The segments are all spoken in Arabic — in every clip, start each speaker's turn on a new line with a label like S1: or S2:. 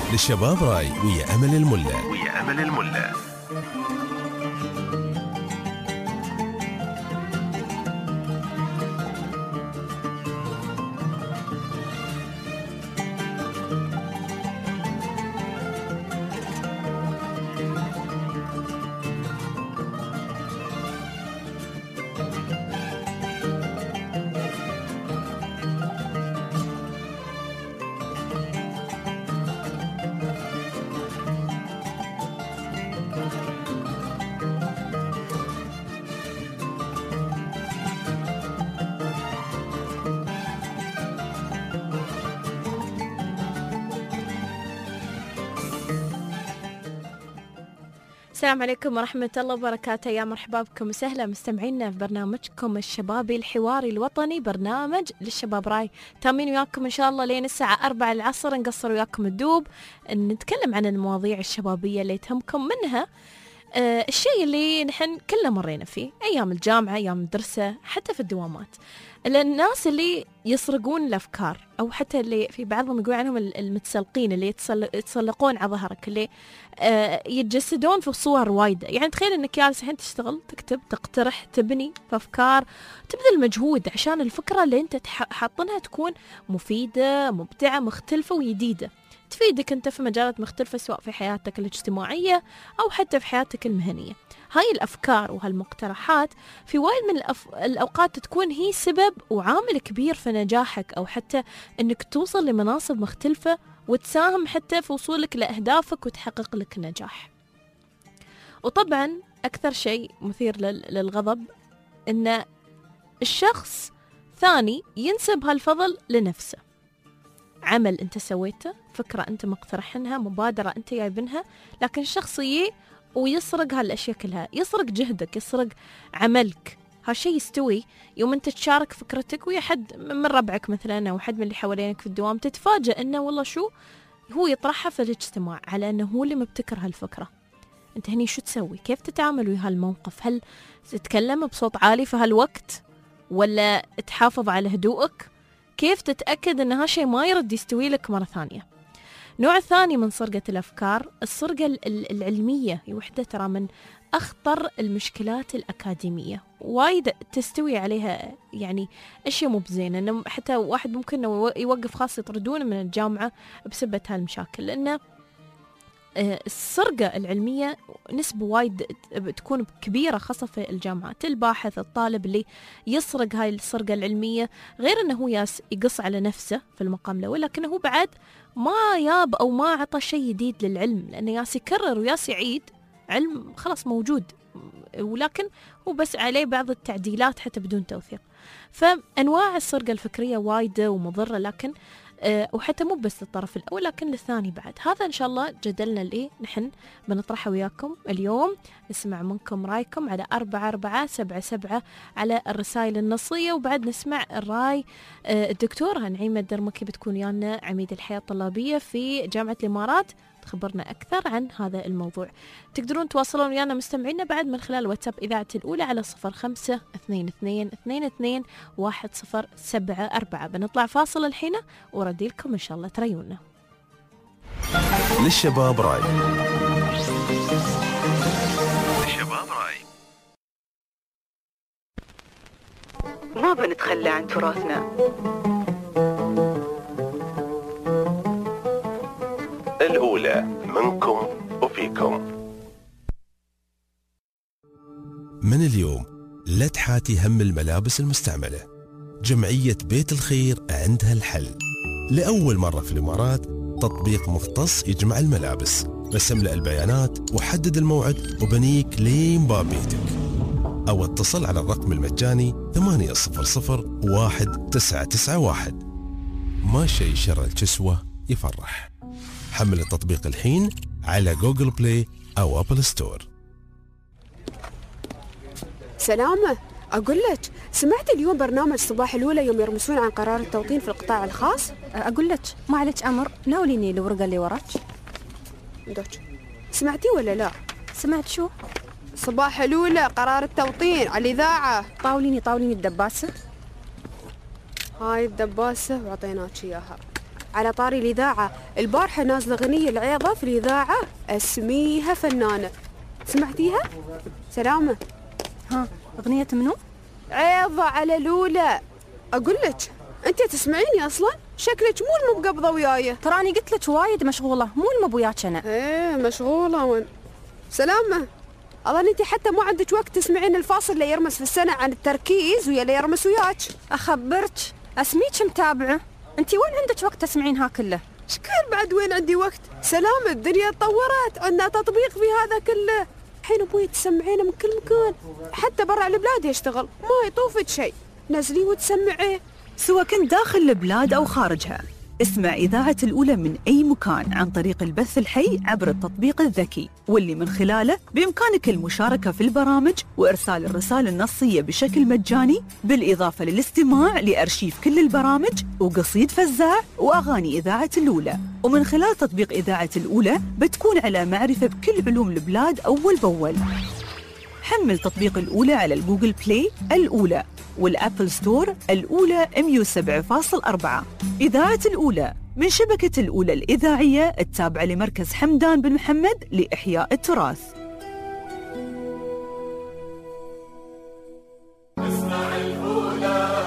S1: للشباب راي ويا أمل الملا.
S2: السلام عليكم ورحمة الله وبركاته. يا مرحبا بكم وسهلا مستمعينا في برنامجكم الشبابي الحواري الوطني، برنامج للشباب راي. تامين وياكم إن شاء الله لين الساعة 4 العصر، نقصر وياكم الدوب، نتكلم عن المواضيع الشبابية اللي تهمكم، منها الشيء اللي نحن كلنا مرينا فيه أيام الجامعة، أيام الدراسة، حتى في الدوامات. الناس اللي يسرقون الأفكار، أو حتى اللي في بعضهم يقول عنهم المتسلقين، اللي يتسلقون على ظهرك، اللي يتجسدون في صور وايدة. يعني تخيل أنك جالس الحين تشتغل، تكتب، تقترح، تبني في أفكار، تبذل مجهود عشان الفكرة اللي أنت حاطنها تكون مفيدة، مبدعة، مختلفة وجديدة، تفيدك أنت في مجالات مختلفة، سواء في حياتك الاجتماعية أو حتى في حياتك المهنية. هاي الأفكار وهالمقترحات في وايد من الأوقات تكون هي سبب وعامل كبير في نجاحك، أو حتى أنك توصل لمناصب مختلفة وتساهم حتى في وصولك لأهدافك وتحقق لك النجاح. وطبعا أكثر شيء مثير للغضب أن الشخص ثاني ينسب هالفضل لنفسه. عمل أنت سويته، فكرة أنت مقترحنها، مبادرة أنت جايبنها، لكن الشخص ويسرق هالأشياء كلها، يسرق جهدك، يسرق عملك. هالشيء يستوي يوم أنت تشارك فكرتك ويا حد من ربعك مثلا، أو حد من اللي حوالينك في الدوام، تتفاجأ أنه والله شو هو يطرحها في الاجتماع على أنه هو اللي مبتكر هالفكرة. أنت هني شو تسوي؟ كيف تتعامل ويا هالموقف؟ هل تتكلم بصوت عالي في هالوقت، ولا تحافظ على هدوءك؟ كيف تتأكد أن هالشيء ما يرد يستوي لك مرة ثانية؟ نوع ثاني من سرقة الأفكار، السرقة العلمية، هي وحدة ترى من أخطر المشكلات الأكاديمية، وايد تستوي عليها يعني أشياء مو بزينة، إنه حتى واحد ممكن يوقف، خاص يطردونه من الجامعة بسبب هالمشاكل، لأنه السرقة العلمية نسبة وايد تكون كبيرة، خاصة في الجامعات. الباحث، الطالب اللي يسرق هاي السرقة العلمية، غير أنه هو يقص على نفسه في المقام الأول، لكنه هو بعد ما ياب أو ما عطى شيء جديد للعلم، لأنه ياس يكرر وياس يعيد علم خلاص موجود، ولكن هو بس عليه بعض التعديلات حتى بدون توثيق. فأنواع السرقة الفكرية وايدة ومضرة، لكن وحتى مو بس للطرف الأول لكن للثاني بعد. هذا إن شاء الله جدلنا اللي نحن بنطرحه وياكم اليوم. نسمع منكم رأيكم على 4477 على الرسائل النصية، وبعد نسمع الرأي الدكتورة نعيمة الدرمكي، بتكون ويانا عميد الحياة الطلابية في جامعة الإمارات، تخبرنا أكثر عن هذا الموضوع. تقدرون تواصلون ويانا مستمعينا بعد من خلال واتساب إذاعة الأولى على 0522221074. بنطلع فاصل الحين وردي لكم إن شاء الله تريونا.
S1: للشباب راي.
S3: ما بنتخلى عن تراثنا.
S1: الأولى منكم وفيكم. من اليوم لا تحاتي هم الملابس المستعملة. جمعية بيت الخير عندها الحل. لأول مرة في الإمارات تطبيق مختص يجمع الملابس، بس املأ البيانات وحدد الموعد وبنيك لين باب بيتك، أو اتصل على الرقم المجاني 800-1991. ما شيء شر الكسوة يفرح. حمل التطبيق الحين على جوجل بلاي أو أبل ستور.
S4: سلامة، أقول لك سمعت اليوم برنامج صباح الأولى يوم يرمسون عن قرار التوطين في القطاع الخاص؟
S5: أقول لك ما عليك أمر، ناوليني الورقة اللي وراك.
S4: دوك سمعتي ولا لا؟
S5: سمعت شو؟
S4: صباح الأولى قرار التوطين على الإذاعة.
S5: طاوليني الدباسة.
S4: هاي الدباسة وعطيناك إياها. على طاري الإذاعة، البارحة نازلة غنية العيضة في الإذاعة اسميها فنانة، سمعتيها؟ سلامة.
S5: ها، أغنية منو؟
S4: عيضة على لولا. أقول لك أنت تسمعيني أصلا؟ شكلك مو المقبضة وياي.
S5: تراني قلت لك وايد مشغولة، مو المبوياك أنا.
S4: إيه مشغولة وين؟ سلامة، أظن أنت حتى مو عندك وقت تسمعين الفاصل اللي يرمس في السنة عن التركيز ويا اللي يرمس وياك.
S5: أخبرك أسميك متابعة، أنت وين عندك وقت تسمعينها كله؟
S4: شكل بعد وين عندي وقت؟ سلامة، الدنيا تطورت، عندنا تطبيق في هذا كله. الحين أبوي تسمعينه من كل مكان، حتى برا البلاد يشتغل، ما يطوفك شيء، نزلي وتسمعيه.
S6: سواء كنت داخل البلاد أو خارجها، اسمع إذاعة الأولى من أي مكان عن طريق البث الحي عبر التطبيق الذكي، واللي من خلاله بإمكانك المشاركة في البرامج وإرسال الرسائل النصية بشكل مجاني، بالإضافة للاستماع لأرشيف كل البرامج وقصيد فزاع وأغاني إذاعة الأولى. ومن خلال تطبيق إذاعة الأولى بتكون على معرفة بكل علوم البلاد أول بأول. حمل تطبيق الأولى على الجوجل بلاي الأولى والأبل ستور الأولى 107.4. إذاعة الأولى من شبكة الأولى الإذاعية التابعة لمركز حمدان بن محمد لإحياء التراث.
S7: اسمع الأولى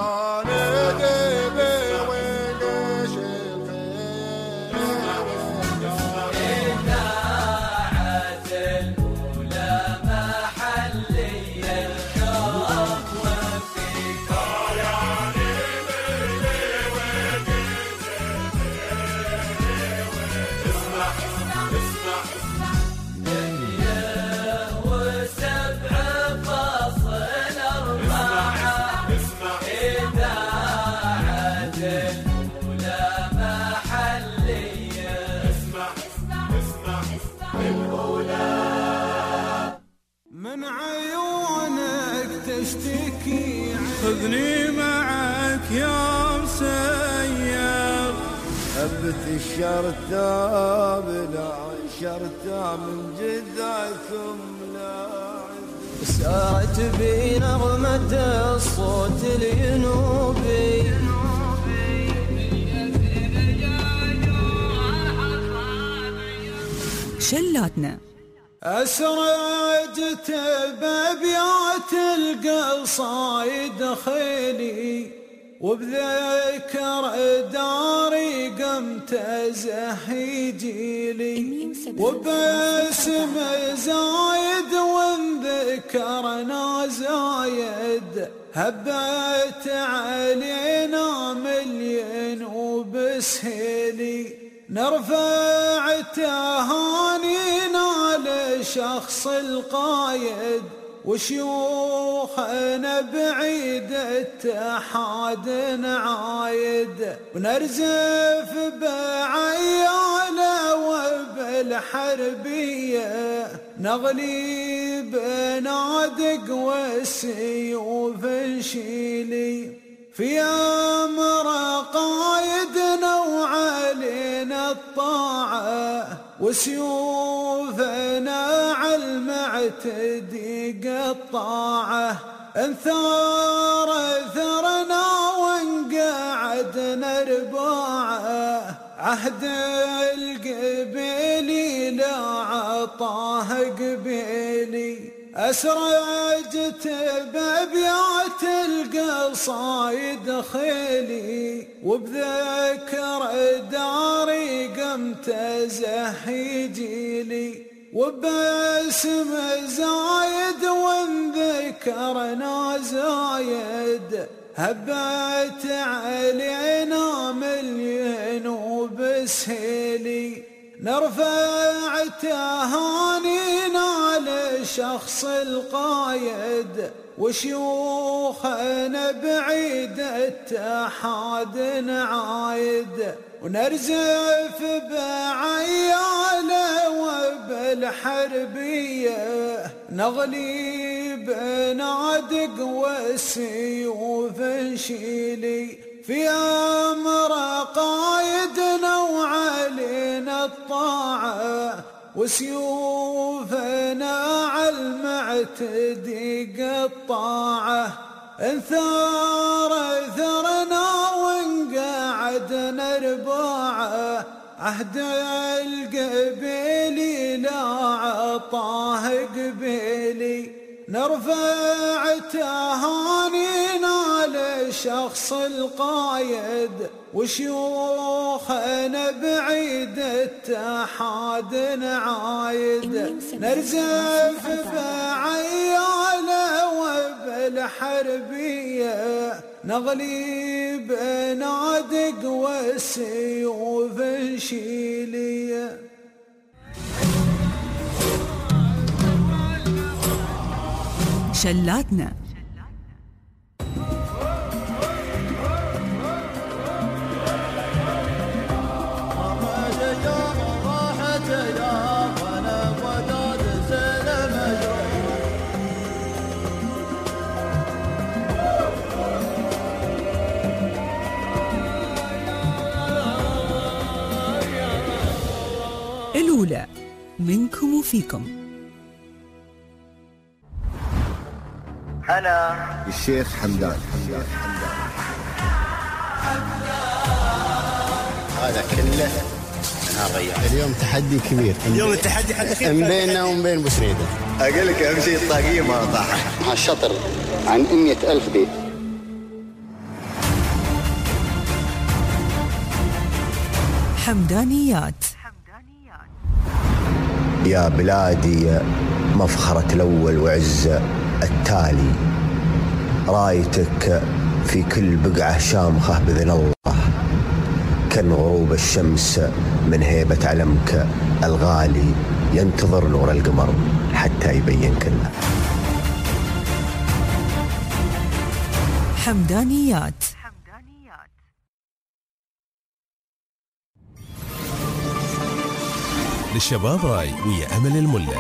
S7: من عيونك تشتكي، خذني معك يا مسير.
S8: هبت الشرطة بلا شرطة من جذعكم لاعب، سارت بي نغمة الصوت الينوبي.
S6: شلاتنا
S7: أسرجت بأبيات القصايد خيلي، وبذكر داري قمت زهيجيلي، وباسم زايد وانذكرنا زايد، هبت علينا مليون وبسهيلي. نرفع تهانينا لشخص القايد، وشيوخنا بعيد التحاد نعايد، ونرزف بعياله وبالحربية، نغلي بنادق والسيوف نشيلي. في أمر قايدنا وعلينا الطاعة، وسيوفنا على المعتدي قطاعة. انثار ثرنا وانقعدنا رباعة، عهد القبيلي لا عطاه قبيلي. أسرجت بأبيات القصايد خيلي، وبذكر داري قمت زهيجيلي، وباسم زايد وانذكرنا زايد، هبت علينا مليون وبسهيلي. نرفع تهانينا لشخص القايد، وشيوخنا بعيد التحاد نعايد، ونرزف بعياله وبالحربية، نغلي بنادق والسيوف نشيلي. في أمر قايدنا وعلينا الطاعة، وسيوفنا على المعتدي قطاعة. انثار ثرنا وانقعدنا رباعة، طاعه عهد القبيلي لا عطاه قبيلي نرفع تهانينا لشخص القايد وشيوخنا بعيد التحاد نعايد نرزف بعياله وبالحربية نغلي بنادق والسيوف نشيليه.
S6: شلاتنا الأولى منكم وفيكم.
S9: أنا
S10: الشيخ حمدان.
S9: هذا كله أنا غير.
S10: اليوم تحدي كبير.
S9: اليوم التحدي حد
S10: من بيننا ومن بين بوسريدة.
S9: أقول لك أهم شيء الطاقية ما طاحت.
S10: الشطر عن 100,000 بيت.
S6: حمدانيات.
S10: يا بلادي مفخرة الأول وعز التالي، رايتك في كل بقعة شامخة بإذن الله، كان غروب الشمس من هيبة علمك الغالي، ينتظر نور القمر حتى يبين كله.
S6: حمدانيات.
S1: للشباب راي ويا أمل الملا.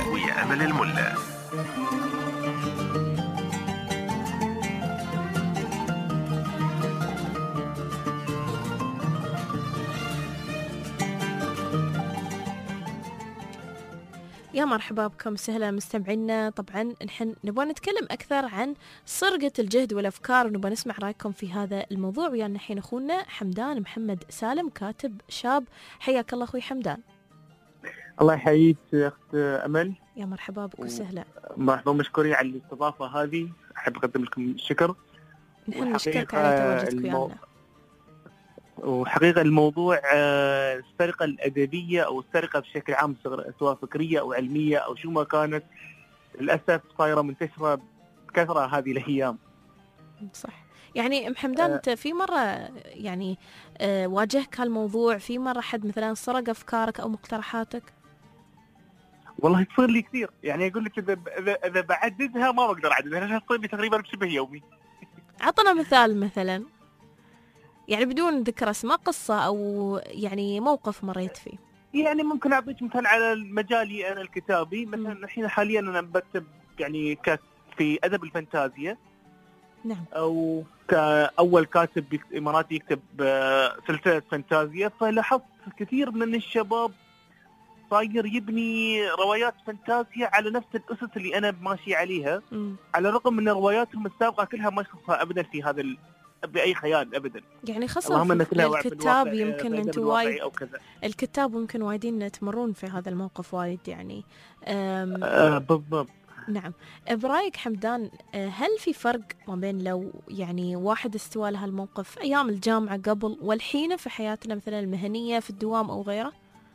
S2: يا مرحبا بكم سهلا مستمعينا. طبعا نحن نبغى نتكلم أكثر عن سرقة الجهد والأفكار ونبغى نسمع رأيكم في هذا الموضوع. ويانا الحين أخونا حمدان محمد سالم كاتب شاب. حياك الله أخوي حمدان.
S11: الله يحييك يا أخت أمل.
S2: يا مرحبا بك وسهلا.
S11: مرحبا مشكورين على الاستضافة هذه، أحب أقدم لكم الشكر.
S2: نحن نشكرك على تواجدك ويانا.
S11: وحقيقة الموضوع السرقة الأدبية أو السرقة بشكل عام سواء فكرية أو علمية أو شو ما كانت، للأسف صايرة منتشرة بكثرة هذه الأيام.
S2: صح. يعني محمدان أنت في مرة يعني واجهك هالموضوع؟ في مرة حد مثلا سرق أفكارك أو مقترحاتك؟
S11: والله تصير لي كثير، يعني أقول لك إذا بعددها ما بقدر أعددها، تصير لي تقريبا بشبه يومي.
S2: عطنا مثال مثلا، يعني بدون ذكر اسماء، قصة أو يعني موقف مريت فيه.
S11: يعني ممكن أعطيك مثال على مجالي أنا الكتابي. مثلا الحين حاليا أنا بكتب يعني في أدب الفانتازيا.
S2: نعم.
S11: أو كأول كاتب إماراتي يكتب سلسلة فانتازيا، فلاحظت كثير من الشباب صاير يبني روايات فانتازيا على نفس الأسس اللي أنا ماشي عليها، على الرغم من رواياتهم السابقة كلها ما يخصها أبدا في هذا بأي خيال أبدا.
S2: يعني خاصة الكتاب يمكن أنتوا وايد الكتاب ممكن وايدين تمرون في هذا الموقف وايد يعني.
S11: بالضبط.
S2: نعم. برأيك حمدان، هل في فرق ما بين لو يعني واحد استوى لها الموقف أيام الجامعة قبل والحين في حياتنا مثلا المهنية في الدوام أو غيره؟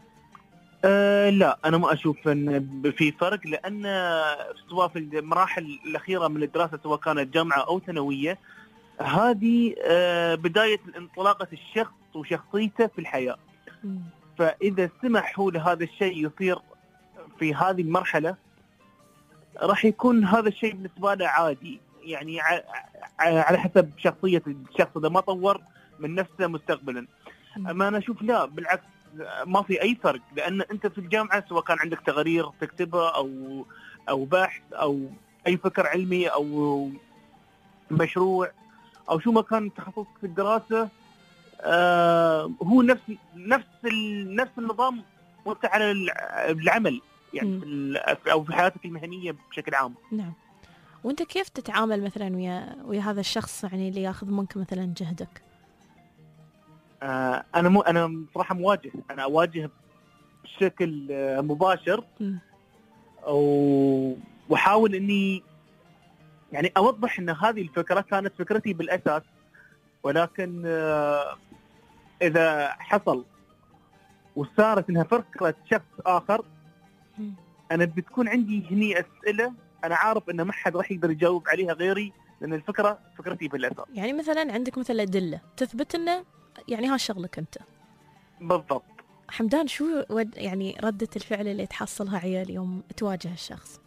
S11: لا، أنا ما أشوف أن في فرق، لأن سواء في المراحل الأخيرة من الدراسة سواء كانت جامعة أو ثانوية، هذه بداية انطلاقة الشخص وشخصيته في الحياة. فإذا سمحوا لهذا الشيء يصير في هذه المرحلة، راح يكون هذا الشيء بالنسبة له عادي، يعني على حسب شخصية الشخص، إذا ما طور من نفسه مستقبلا. أما أنا أشوف لا، بالعكس ما في أي فرق، لأن أنت في الجامعة سواء كان عندك تقارير تكتبها أو بحث أو أي فكر علمي أو مشروع أو شو ما كان تخصص في الدراسة، هو نفس النظام وانت على العمل يعني أو في حياتك المهنية بشكل عام.
S2: نعم. وانت كيف تتعامل مثلا ويا هذا الشخص يعني اللي ياخذ منك مثلا جهدك؟
S11: أنا صراحة مواجه، أنا أواجه بشكل مباشر، وحاول إني يعني أوضح إن هذه الفكرة كانت فكرتي بالأساس، ولكن إذا حصل وصارت إنها فكرة شخص آخر، أنا بتكون عندي هني أسئلة أنا عارف إن ما حد راح يقدر يجاوب عليها غيري، لأن الفكرة فكرتي بالأساس.
S2: يعني مثلا عندك مثل أدلة تثبت إنه يعني ها شغلك أنت.
S11: بالضبط.
S2: حمدان، شو يعني ردة الفعل اللي تحصلها عيال يوم تواجه الشخص؟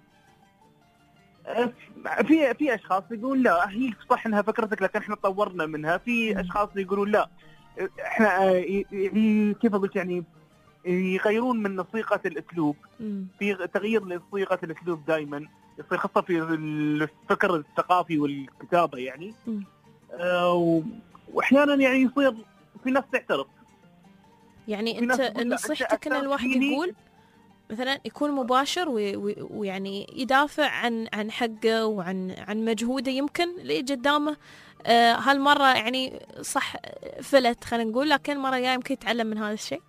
S11: في اشخاص يقولون لا هي صح انها فكرتك لكن احنا طورنا منها، في اشخاص يقولون لا احنا كيف قلت يعني يغيرون من صيغه الاسلوب. في تغيير لصيغه الاسلوب دائما يصير، خاصه في الفكر الثقافي والكتابه يعني. واحيانا يعني يصير في ناس تعترض.
S2: يعني انت نصيحتك ان الواحد يقول مثلا يكون مباشر ويعني يدافع عن حقه وعن مجهوده، يمكن اللي قدامه هالمره يعني صح فلت خلينا نقول، لكن المره الجايه يمكن يتعلم من هذا الشيء.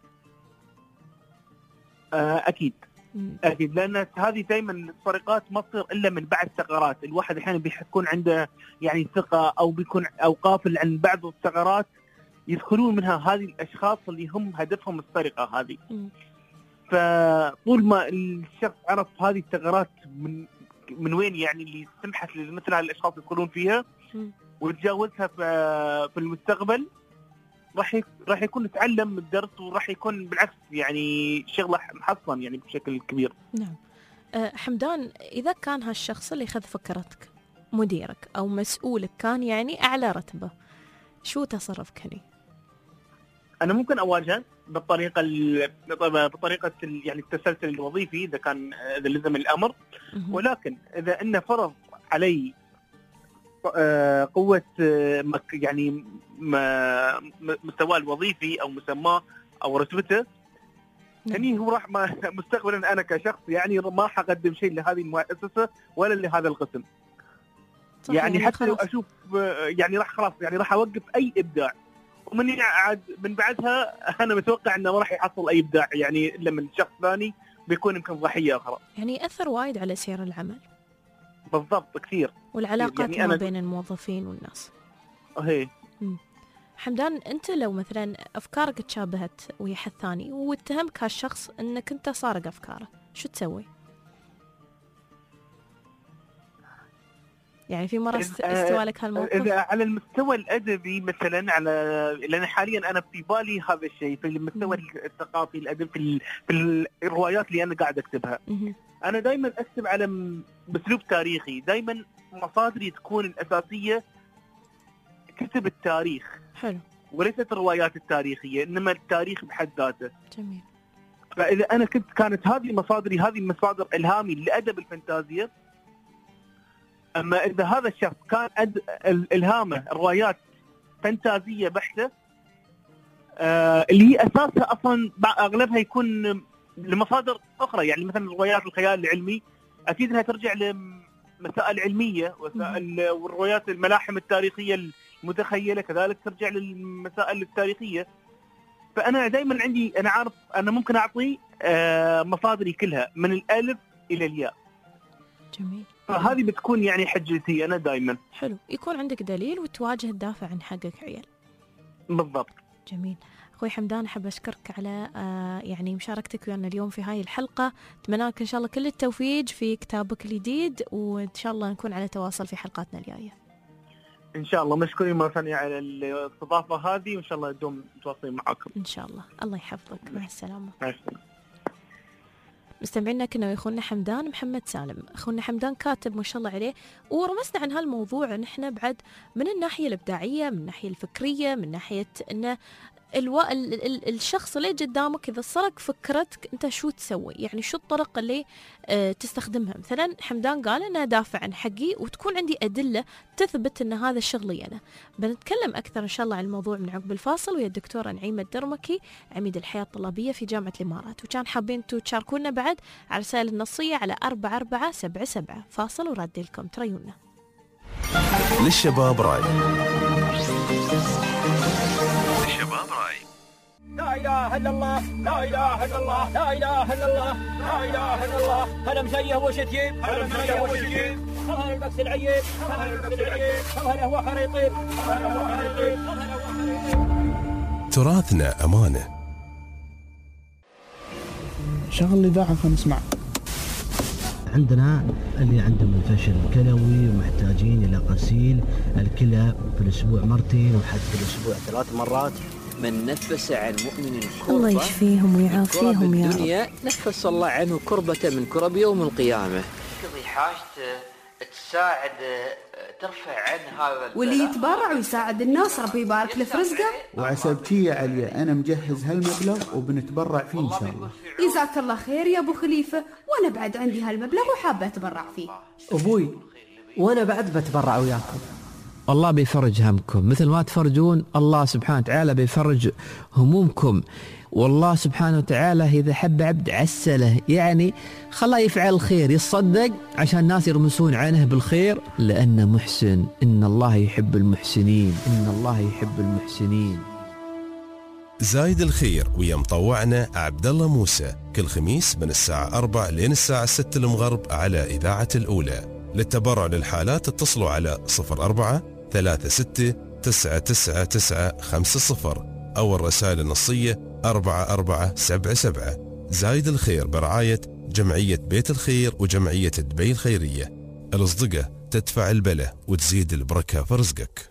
S11: اكيد اكيد، لان هذه دائما السرقات ما تصير الا من بعد ثغرات. الواحد احيانا بيكون عنده يعني ثقه او بيكون او قافل عن بعض الثغرات يدخلون منها هذه الاشخاص اللي هم هدفهم السرقه هذه. فطول ما الشخص عرف هذه الثغرات من وين يعني اللي سمحت لمثل هذه الاشخاص يدخلون فيها ويتجاوزها في المستقبل، راح يكون يتعلم الدرس، وراح يكون بالعكس يعني شغله محصن يعني بشكل كبير.
S2: نعم. حمدان، اذا كان هالشخص اللي اخذ فكرتك مديرك او مسؤولك كان يعني اعلى رتبه، شو تصرفك هني؟
S11: أنا ممكن أواجه بطريقة يعني التسلسل الوظيفي إذا لزم الأمر، ولكن إذا إنه فرض علي قوة يعني مستواه الوظيفي أو مسماه أو رتبته، يعني هو راح مستقبلا أنا كشخص يعني ما حقدم شيء لهذه المؤسسة ولا لهذا القسم. يعني حتى لو أشوف يعني راح أوقف أي إبداع، ومن بعدها أنا متوقع أنه ما راح يحصل أي إبداع يعني إلا من شخص ثاني بيكون يمكن ضحية أخرى.
S2: يعني أثر وايد على سير العمل.
S11: بالضبط، كثير.
S2: والعلاقات يعني ما بين الموظفين والناس.
S11: هي.
S2: حمدان، أنت لو مثلا أفكارك تشابهت ويا حد ثاني واتهمك هالشخص أنك أنت سارق أفكاره، شو تسوي؟ يعني في مرة استوى لك هالموقف؟
S11: إذا على المستوى الأدبي مثلا، لأن حاليا أنا في بالي هذا الشيء في المستوى الثقافي الأدب في الروايات اللي أنا قاعد أكتبها. أنا دائما أكتب على بأسلوب تاريخي، دائما مصادري تكون الأساسية كتب التاريخ.
S2: حلو.
S11: وليست الروايات التاريخية، إنما التاريخ بحد ذاته.
S2: جميل.
S11: فإذا أنا كانت هذه مصادري، هذه مصادر إلهامي لأدب الفانتازيا. أما إذا هذا الشخص كان إلهامه روايات فانتازية بحتة، اللي هي أساسها أصلا أغلبها يكون لمصادر أخرى، يعني مثلا روايات الخيال العلمي أكيد أنها ترجع لمسائل علمية، والروايات الملاحم التاريخية المتخيلة كذلك ترجع للمسائل التاريخية. فأنا دائما أنا عارف أنا ممكن أعطي مصادري كلها من الألف إلى الياء.
S2: جميل.
S11: فهذه بتكون يعني حجتي أنا دائما.
S2: حلو، يكون عندك دليل وتواجه تدافع عن حقك عيال.
S11: بالضبط.
S2: جميل. أخوي حمدان، أحب أشكرك على يعني مشاركتك ويانا اليوم في هاي الحلقة. أتمنى لك إن شاء الله كل التوفيق في كتابك الجديد، وإن شاء الله نكون على تواصل في حلقاتنا الجاية.
S11: إن شاء الله. مشكورين مرة ثانية على الاستضافة هذه، وإن شاء الله دوم متواصلين معاكم.
S2: إن شاء الله. الله يحفظك. مع السلامة.
S11: مع السلامة.
S2: مستمعينا كنا ويخونا حمدان محمد سالم. أخونا حمدان كاتب ما شاء الله عليه، ورمسنا عن هالموضوع نحن بعد من الناحية الإبداعية، من الناحية الفكرية، من ناحية أنه الشخص اللي قدامك إذا سرق فكرتك أنت شو تسوي، يعني شو الطرق اللي تستخدمها. مثلا حمدان قال أنا أدافع عن حقي وتكون عندي أدلة تثبت أن هذا شغلي أنا. بنتكلم أكثر إن شاء الله عن الموضوع من عقب الفاصل ويا الدكتورة نعيمة الدرمكي عميد الحياة الطلابية في جامعة الإمارات. وكان حابين تشاركونا بعد على رسائل النصية على 4477. فاصل ورادي لكم تريونا.
S1: للشباب راي.
S12: لا إله إلا الله لا إله إلا الله لا إله إلا الله لا إله إلا الله. هلا مسيه وشتيب هلا مسيه وشتيب هلا البكس العيب هلا البكس العيب هلا هو خريطيب هلا هو خريطيب.
S1: تراثنا أمانة.
S13: شغل الإذاعة خلينا نسمع.
S14: عندنا اللي عندهم الفشل الكلوي ومحتاجين إلى غسيل الكلى في الأسبوع مرتين وحتى في الأسبوع 3 مرات.
S15: من نفس عن مؤمن كربة
S2: الله يشفيهم ويعافيهم يا
S15: رب. نفس الله عنه كربة من كرب يوم القيامة. تقضي حاجته تساعد ترفع عن هذا
S4: واللي يتبرع ويساعد الناس ربي يبارك له في رزقه.
S13: وعسبتي علي أنا مجهز هالمبلغ وبنتبرع فيه إن شاء الله.
S4: جزاك الله خير يا أبو خليفة، وأنا بعد عندي هالمبلغ وحابة أتبرع فيه.
S16: أبوي وأنا بعد بتبرع وياكم.
S15: الله بيفرج همكم مثل ما تفرجون، الله سبحانه وتعالى بيفرج همومكم. والله سبحانه وتعالى إذا حب عبد عسله، يعني خلاه يفعل الخير، يصدق عشان الناس يرمسون عنه بالخير، لأنه محسن. إن الله يحب المحسنين، إن الله يحب المحسنين.
S1: زايد الخير ويا مطوعنا عبد الله موسى كل خميس من الساعة 4 لين الساعة 6 المغرب على إذاعة الأولى. للتبرع للحالات اتصلوا على 0436999950 أو الرسائل النصية 4477. زايد الخير برعاية جمعية بيت الخير وجمعية دبي الخيرية. الأصدقاء تدفع البلة وتزيد البركة في رزقك.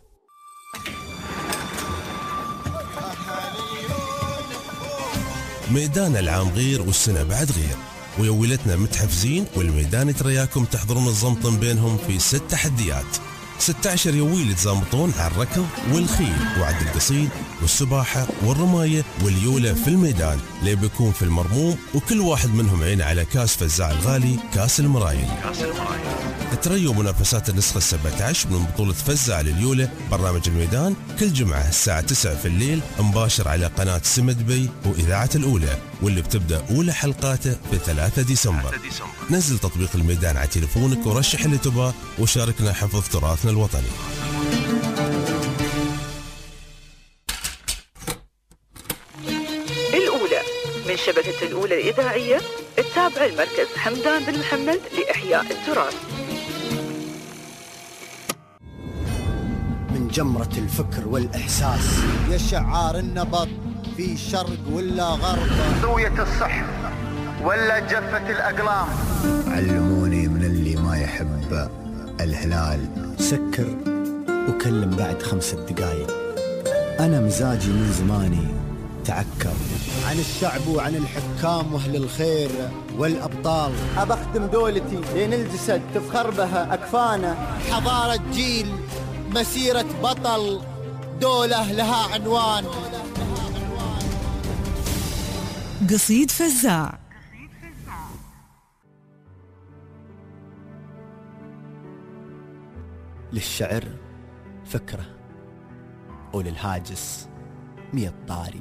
S1: ميدان العام غير والسنة بعد غير، ويولتنا متحفزين والميدان ترياكم تحضرون الزمطن بينهم في 6 تحديات. 16 يويل تزامطون على الركض والخيل وعد القصيد والسباحة والرماية واليولة في الميدان اللي بيكون في المرموم، وكل واحد منهم عين على كاس فزاع الغالي كاس المرايل. تريوا منافسات النسخة 17 من بطولة فزاع لليولة برنامج الميدان كل جمعة الساعة 9 في الليل مباشر على قناة سما دبي وإذاعة الأولى، واللي بتبدأ أولى حلقاته في 3 ديسمبر. نزل تطبيق الميدان على تليفونك ورشح اللي تباه وشاركنا حفظ تراثنا الوطني.
S3: الأولى من شبكة الأولى الإذاعية التابعة المركز حمدان بن محمد لإحياء التراث.
S10: من جمرة الفكر والإحساس يا شعار النبض في شرق ولا غرب،
S9: ذوية الصح ولا جفة الأقلام.
S10: علموني من اللي ما يحب الهلال سكر وكلم بعد 5 دقايق. أنا مزاجي من زماني تعكر عن الشعب وعن الحكام وأهل الخير والأبطال.
S9: أبختم دولتي لين الجسد تفخر بها أكفانا.
S10: حضارة جيل مسيرة بطل دولة لها عنوان.
S6: قصيد فزاع.
S10: للشعر فكرة وللهاجس 100 طاري،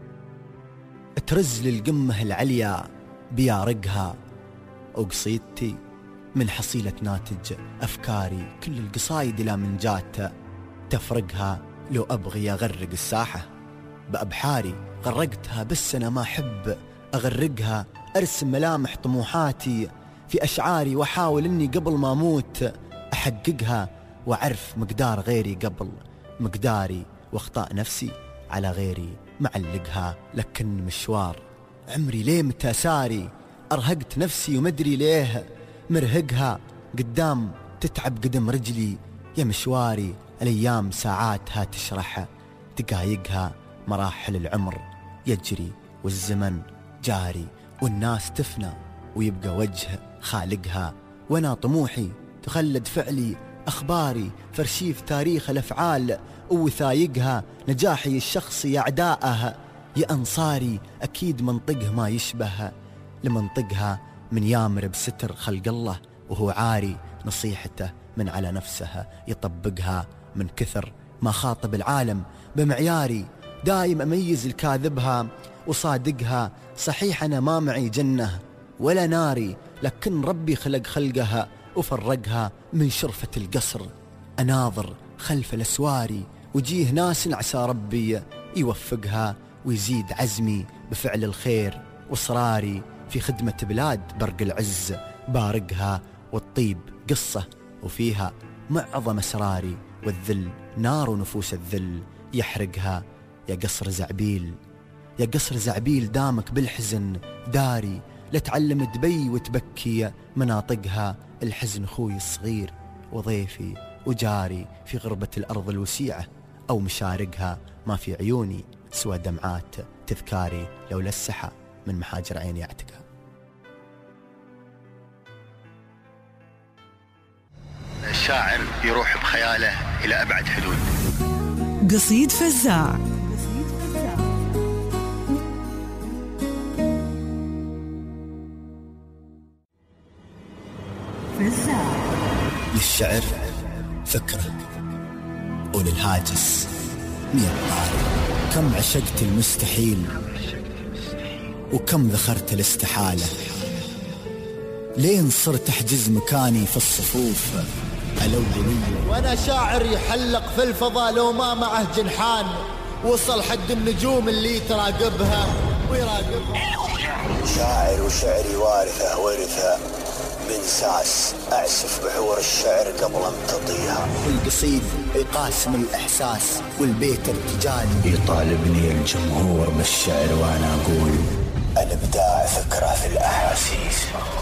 S10: ترز للقمة العليا بيارقها، وقصيدتي من حصيلة ناتج أفكاري. كل القصايد لا من جات تفرقها، لو أبغي أغرق الساحة بأبحاري غرقتها، بس أنا ما أحب أغرقها. أرسم ملامح طموحاتي في أشعاري وأحاول أني قبل ما أموت أحققها، وأعرف مقدار غيري قبل مقداري، وأخطاء نفسي على غيري معلقها. لكن مشوار عمري ليه متى ساري، أرهقت نفسي ومدري ليه مرهقها. قدام تتعب قدم رجلي يا مشواري، الأيام ساعاتها تشرح دقايقها. مراحل العمر يجري والزمن جاري، والناس تفنى ويبقى وجه خالقها. وانا طموحي تخلد فعلي أخباري، فرشيف تاريخ الأفعال ووثايقها. نجاحي الشخصي أعداءها يا أنصاري، أكيد منطقه ما يشبه لمنطقها. من يامر بستر خلق الله وهو عاري، نصيحته من على نفسها يطبقها. من كثر ما خاطب العالم بمعياري، دايم أميز الكاذبها وصادقها. صحيح أنا ما معي جنة ولا ناري، لكن ربي خلق خلقها وفرقها. من شرفة القصر أناظر خلف الأسواري، وجيه ناس عسى ربي يوفقها.
S9: ويزيد عزمي بفعل الخير وإصراري في خدمة بلاد برق العز بارقها، والطيب قصة وفيها معظم أسراري، والذل نار نفوس الذل يحرقها. يا قصر زعبيل يا قصر زعبيل دامك بالحزن داري، لا تعلم دبي وتبكي مناطقها. الحزن خوي الصغير وضيفي وجاري في غربة الأرض الوسيعة أو مشارقها، ما في عيوني سوى دمعات تذكاري، لولا السحى من محاجر عيني أعتقها. الشاعر يروح بخياله إلى أبعد حدود.
S6: قصيد فزاع.
S9: للشعر فكرة وللهاجس 100 طاري. كم عشقت المستحيل وكم ذخرت الاستحالة، لين صرت أحجز مكاني في الصفوف الأولية.
S10: وأنا شاعر يحلق في الفضاء لو ما معه جنحان، وصل حد النجوم اللي تراقبها ويراقبها. شاعر وشعري وارثة من ساس، أعسف بحور الشعر قبل امتطيها.
S9: القصيد يقاسم الإحساس والبيت ارتجالي،
S10: يطالبني الجمهور بالشعر وأنا أقول الإبداع فكرة في الأحاسيس.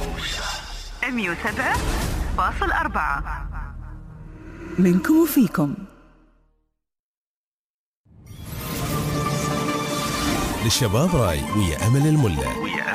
S6: 107.4 منكم وفيكم.
S1: للشباب راي ويا أمل الملا.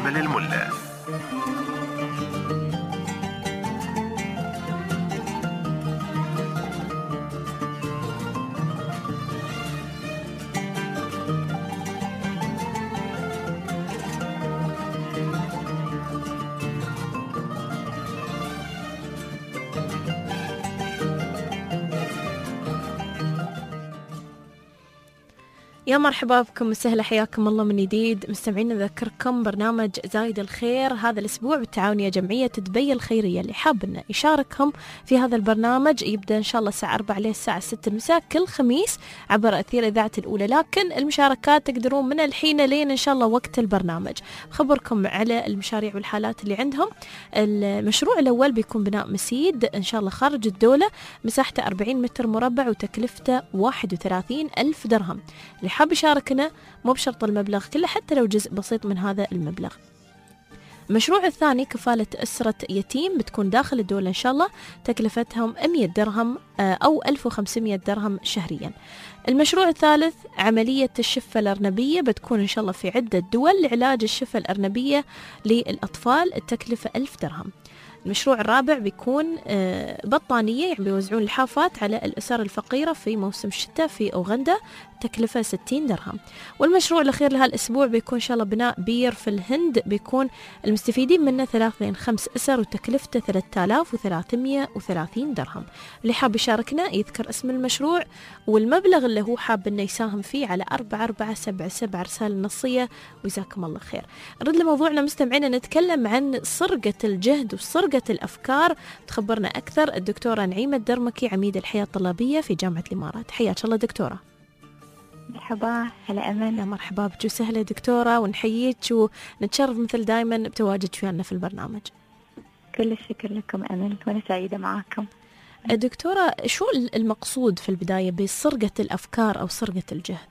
S2: يا مرحبا بكم وسهلا، حياكم الله من جديد. مستمعين نذكركم برنامج زايد الخير هذا الأسبوع بالتعاون يا جمعية دبي الخيرية، اللي حاب إنه يشاركهم في هذا البرنامج يبدأ إن شاء الله الساعة 4 للساعة 6 المساء كل خميس عبر أثير إذاعة الأولى، لكن المشاركات تقدرون من الحين لين إن شاء الله وقت البرنامج. خبركم على المشاريع والحالات اللي عندهم. المشروع الأول بيكون بناء مسيد إن شاء الله خارج الدولة، مساحته 40 متر مربع وتكلفته 31,000 درهم. اللي حاب يشاركنا مو بشرط المبلغ كله، حتى لو جزء بسيط من هذا المبلغ. المشروع الثاني كفالة أسرة يتيم بتكون داخل الدولة إن شاء الله، تكلفتهم 100 درهم أو 1500 درهم شهريا. المشروع الثالث عملية الشفة الأرنبية بتكون إن شاء الله في عدة دول لعلاج الشفة الأرنبية للأطفال، التكلفة 1000 درهم. المشروع الرابع بيكون بطانية، يعني بيوزعون الحافات على الأسر الفقيرة في موسم الشتاء في أوغندا، تكلفة 60 درهم. والمشروع الأخير لهالأسبوع بيكون إن شاء الله بناء بير في الهند، بيكون المستفيدين منه 3 إلى 5 أسر وتكلفته 3330 درهم. اللي حاب يشاركنا يذكر اسم المشروع والمبلغ اللي هو حاب إنه يساهم فيه على 4477 رسالة نصية، وجزاكم الله خير. نرد لموضوعنا مستمعينا، نتكلم عن سرقة الجهد وسرقة الأفكار. تخبرنا أكثر الدكتورة نعيمة الدرمكي، عميد الحياة الطلابية في جامعة الإمارات. حياك الله دكتورة.
S17: مرحبا، هلا أمل.
S2: يا مرحبا بك وسهلا دكتورة، ونحييك ونتشرف مثل دائما بتواجد ويانا في البرنامج.
S17: كل الشكر لكم أمل، وأنا سعيدة معاكم.
S2: دكتورة، شو المقصود في البداية بسرقة الأفكار أو سرقة الجهد؟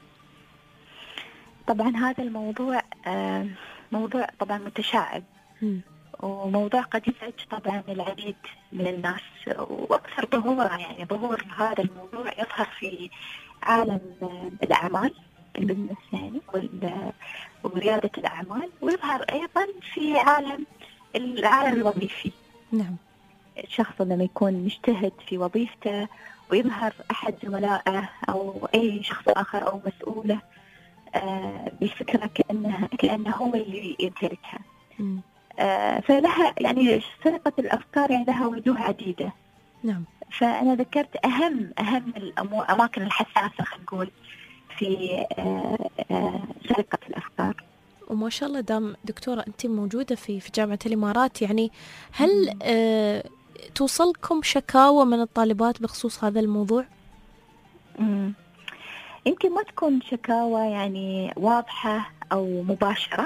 S17: طبعا هذا الموضوع موضوع طبعا متشعب، وموضوع قد يزعج طبعا العديد من الناس، وأكثر ظهورا يعني ظهور هذا الموضوع يظهر في عالم الأعمال، البزنس يعني وريادة الأعمال، ويظهر أيضا في العالم الوظيفي.
S2: نعم.
S17: الشخص لما يكون مجتهد في وظيفته ويظهر أحد زملائه أو أي شخص آخر أو مسؤوله بالفكرة كأنه هو اللي يمتلكها. فلها يعني سرقة الأفكار يعني لها وجوه عديدة.
S2: نعم.
S17: فأنا ذكرت أهم الأماكن الحساسة خلينا نقول في سرقة الأفكار.
S2: وما شاء الله دام دكتورة أنت موجودة في جامعة الإمارات، يعني هل توصلكم شكاوى من الطالبات بخصوص هذا الموضوع؟
S17: يمكن ما تكون شكاوى يعني واضحة أو مباشرة.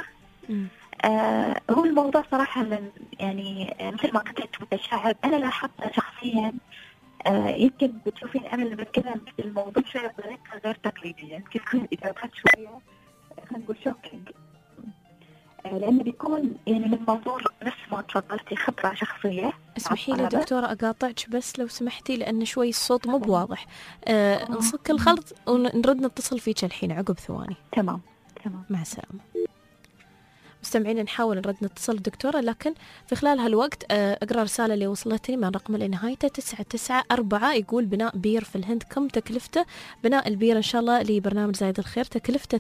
S17: هو الموضوع صراحة يعني مثل ما قلت متشعب. أنا لاحظت شخصيا يمكن بتشوفين أنا اللي بتكلم الموضوع شوية بطريقة غير تقليدية، يمكن تكون إجابات شوية خلينا نقول شوكينج، لأنه بيكون يعني من منظور نفس ما تفضلتي خبرة شخصية.
S2: اسمحي لي دكتورة أقاطعك بس لو سمحتي، لأن شوي الصوت مو بواضح. نصك الخلط ونرد نتصل فيك الحين عقب ثواني.
S17: تمام
S2: مع السلامة. مستمعين نحاول نرد نتصل دكتورة، لكن في خلال هالوقت أقرأ رسالة اللي وصلتني من رقم اللي نهايته 994. يقول بناء بير في الهند كم تكلفته؟ بناء البير إن شاء الله لبرنامج زايد الخير تكلفته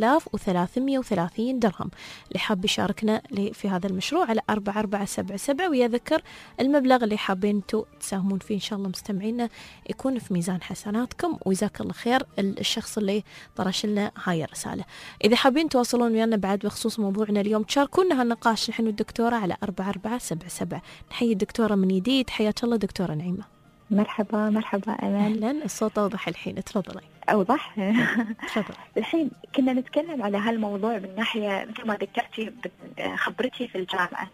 S2: 3330 درهم. اللي حاب يشاركنا في هذا المشروع على 4477 ويذكر المبلغ اللي حابين انتوا تساهمون فيه. إن شاء الله مستمعينا يكون في ميزان حسناتكم، ويجزاك الله خير الشخص اللي طرش لنا هاي الرسالة. إذا حابين تواصلون ويانا بعد بخصوص موضوعنا اليوم تشاركونا هالنقاش نحن والدكتورة على 4477. نحيي الدكتورة من جديد. حياك الله دكتورة نعيمة.
S17: مرحبا أمان.
S2: أهلا. الصوت أوضح الحين، تفضلي.
S17: أوضح.
S2: تفضلي.
S17: الحين كنا نتكلم على هالموضوع من ناحية مثل ما ذكرتي خبرتي في الجامعة،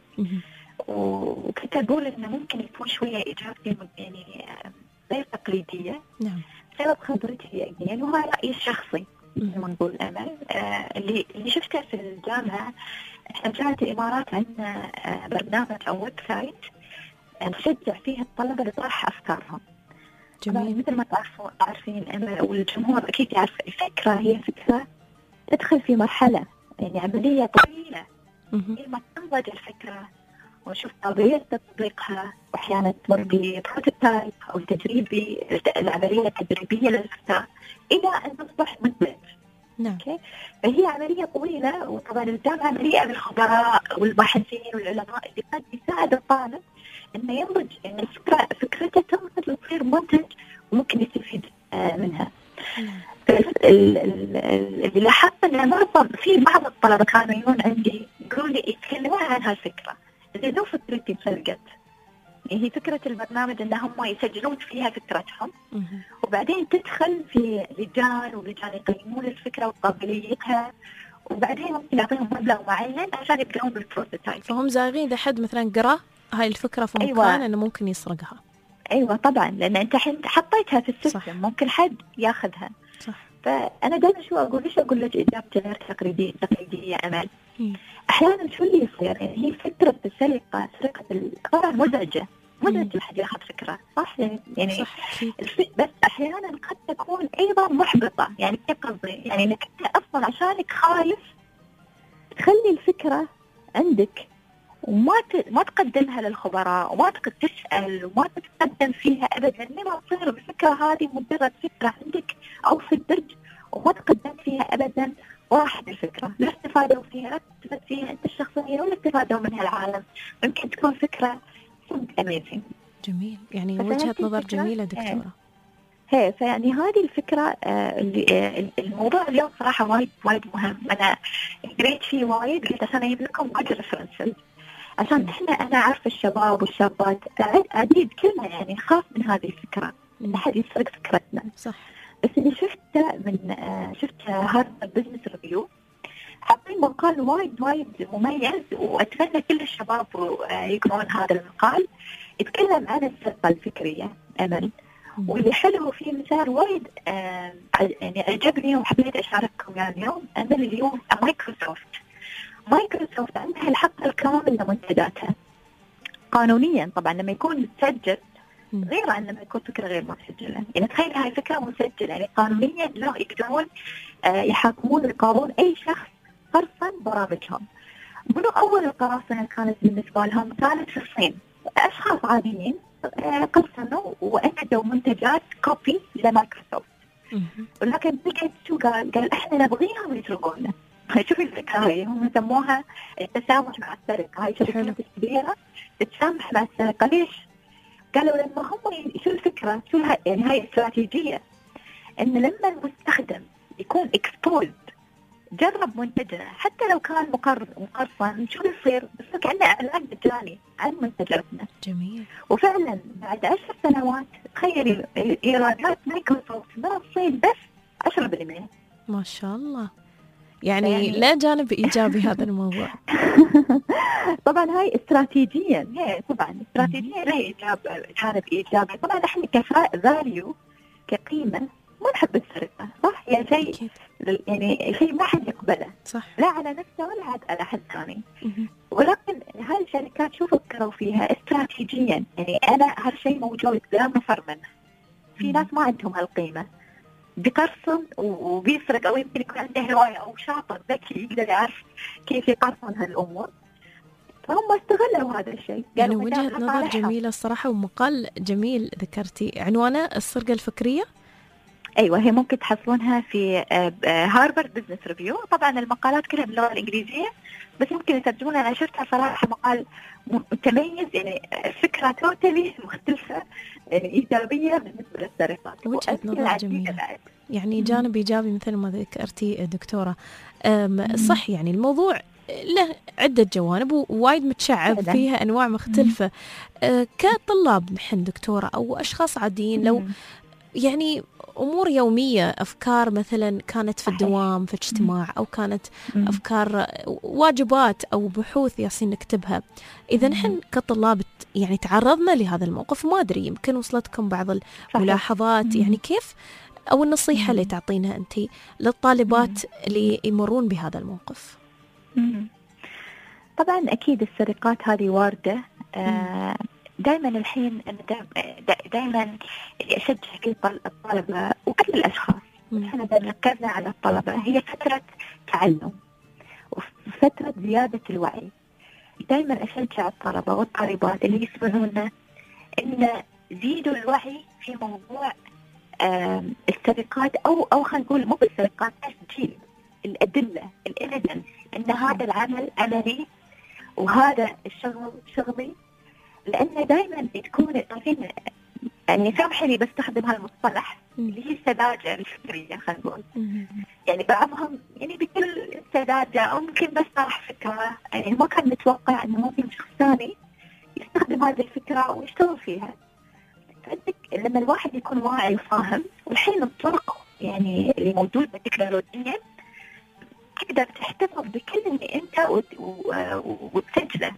S17: وكنت أقول إنه ممكن يكون شوية إجابتي يعني غير تقليدية.
S2: نعم.
S17: بسبب خبرتي يعني وهذا رأيي الشخصي زي ما نقول أمل. اللي شفته في الجامعة، احنا بجامعة الإمارات عندنا برنامج أو ويب سايت نشجع فيه الطلبة لطرح أفكارهم.
S2: جميل.
S17: مثل ما تعرفين أمل والجمهور أكيد يعرف، الفكرة هي فكرة تدخل في مرحلة يعني عملية طويلة لما تنضج الفكرة ونشوف قابلية تطبيقها، وأحيانا تمر ببروتوتايب أو تجريبي، العملية التجريبية للفكرة إلى أن تصبح منتج.
S2: نعم.
S17: فهي عملية طويلة، وطبعا الجامعة مليئة بالخبراء والباحثين والعلماء اللي قد يساعد الطالب إنه ينضج، إن فكرته تنضج وتصير منتج وممكن يستفيد منها. اللي لاحظت إن معظم في بعض الطلبة كانوا يجون عندي يقولوا لي يتكلمون عن هالفكرة، إذا لو فكرتي انفلقت. هي فكرة البرنامج إن هم يسجلون فيها فكرتهم وبعدين تدخل في لجان ولجان يقيمون الفكرة وقابليتها، وبعدين ممكن يعطيهم مبلغ معين عشان يبدأون بالبروتوتايب.
S2: فهم زاغين إذا حد مثلا قرأ هاي الفكرة في مكان إنه ممكن يسرقها.
S17: أيوة طبعا، لأن أنت حطيتها في السيستم ممكن حد ياخذها.
S2: صح.
S17: فأنا دائما شو أقول، ليش أقول لك إجابتي غير تقليدية أمل؟ أحيانا شو اللي يصير، يعني هي فكرة السرقة طبعا مزعجة الواحد ياخذ فكرة صح يعني
S2: صح.
S17: بس أحيانا قد تكون أيضا محبطة. يعني كيف قصدي؟ يعني إنك أصلا عشانك خايف تخلي الفكرة عندك وما تقدمها للخبراء وما تسأل وما تتقدم فيها أبدا، لما تصير الفكرة هذه مجرد فكرة عندك أو في الدرج وما تقدم فيها أبدا واحد الفكرة، لا استفادوا فيها، لا استفاد فيها أنت الشخصية ولا استفادوا منها العالم. ممكن تكون فكرة amazing.
S2: جميل، يعني وجهة نظر جميلة دكتورة.
S17: هي فيعني هذه الفكرة الموضوع اليوم صراحة وايد مهم. أنا قريت فيه وايد، قلت عشان أجيب لكم وايد ريفرنسز عشان إحنا عارف الشباب والشابات عديد كلنا يعني نخاف من هذه الفكرة إن أحد يسرق فكرتنا.
S2: صح.
S17: بس اللي شفت هارفارد بزنس ريفيو حاطين مقال وايد مميز، وأتمنى كل الشباب يقرون هذا المقال. يتكلم عن السرقة الفكرية أمل، واللي حلو فيه مثال وايد يعني عجبني وحبيت أشارككم يعني اليوم. أمل اليوم مايكروسوفت عندها الحق الكامل لمنتجاتها قانونيا. طبعا لما يكون متسجل غير عن لما يكون فكرة غير مسجلة. يعني تخيل هاي فكرة مسجلة، يعني قانونيا لا يقدرون يحاكمون ويقاضون أي شخص قرصن برامجهم. منو أول القراصنة كانت بالنسبة لهم؟ كانت في الصين، أشخاص عاديين قرصنوا وأنتجوا منتجات كوبي لمايكروسوفت. ولكن بيل شو قال إحنا نبغيهم يسرقونا. شوفي الفكرة هاي هم سموها التسامح مع السرقة. هاي شركات كبيرة تتسامح مع السرقة. ليش؟ قالوا لما هم شو الفكرة، شو يعني هاي استراتيجية، إن لما المستخدم يكون exposed جرب منتجنا حتى لو كان مقرصن، شو يصير؟ بس كأنه إعلان مجاني عن منتجاتنا.
S2: جميل.
S17: وفعلا بعد 10 سنوات تخيلي إيرادات مايكروسوفت من الصين بس 10%.
S2: ما شاء الله. يعني لا جانب إيجابي هذا الموضوع.
S17: طبعا هاي استراتيجيا، هي طبعا استراتيجيا لها جانب إيجابي. طبعا احنا كفاليو كقيمة ما نحب السرقة، صح؟ يعني شيء يعني شيء ما حد يقبله،
S2: صح،
S17: لا على نفسه ولا على حد ثاني. ولكن هاي الشركات شو فكروا فيها استراتيجيا، يعني أنا هالشيء موجود لا مفر منه. في ناس ما عندهم هالقيمة، بيقرصن وبيسرق، أو يمكن يكون عنده هواية أو شاطر ذكي يقدر يعرف كيف يقرصن هالأمور، فهم استغلوا هذا الشيء.
S2: يعني وجهة نظر جميلة الصراحة، ومقال جميل ذكرتي. عنوانه السرقة الفكرية.
S17: أيوة، هي ممكن تحصلونها في هارفارد بزنس ريفيو. طبعا المقالات كلها باللغة الإنجليزية، بس ممكن يترجمونها. أنا شفتها صراحة مقال متميز، يعني فكرة توتالي مختلفة، يعني إيجابية بالنسبة للسرقات.
S2: وجهة نظر جميلة، يعني جانب إيجابي مثل ما ذكرتي دكتورة. صح، يعني الموضوع له عدة جوانب ووايد متشعب فيها أنواع مختلفة. كطلاب نحن دكتورة أو أشخاص عاديين، لو يعني أمور يومية، أفكار مثلا كانت في الدوام في الاجتماع، أو كانت أفكار واجبات أو بحوث ياسين نكتبها، إذا نحن كطلاب يعني تعرضنا لهذا الموقف، ما أدري يمكن وصلتكم بعض الملاحظات، يعني كيف أو النصيحة اللي تعطينها أنت للطالبات اللي يمرون بهذا الموقف؟
S17: طبعا أكيد السرقات هذه واردة. دائما الحين دائما أشجع كل الطلبة وكل الأشخاص، احنا ركزنا على الطلبة، هي فترة تعلم وفترة زيادة الوعي. دائما أشجع الطلبة والطالبات اللي يسمعونا إن زيدوا الوعي في موضوع السرقات، أو خلينا نقول مو بالسرقات، تسجيل الأدلة، الإيفيدنس، إن هذا العمل عملي وهذا الشغل شغلي. لأن دائما تكون طرفين، يعني سامحني بستخدم هالمصطلح اللي هي السذاجة الفكرية، خلينا نقول. يعني بعضهم يعني بكل سذاجة، أو ممكن بس طرح فكرة، يعني ما كان متوقع إنه ممكن شخص ثاني يستخدم هذه الفكرة ويشتغل فيها. لما الواحد يكون واعي وفاهم، والحين الطرق يعني اللي موجودة تكنولوجيا تقدر تحتفظ بكل اللي أنت وتسجله،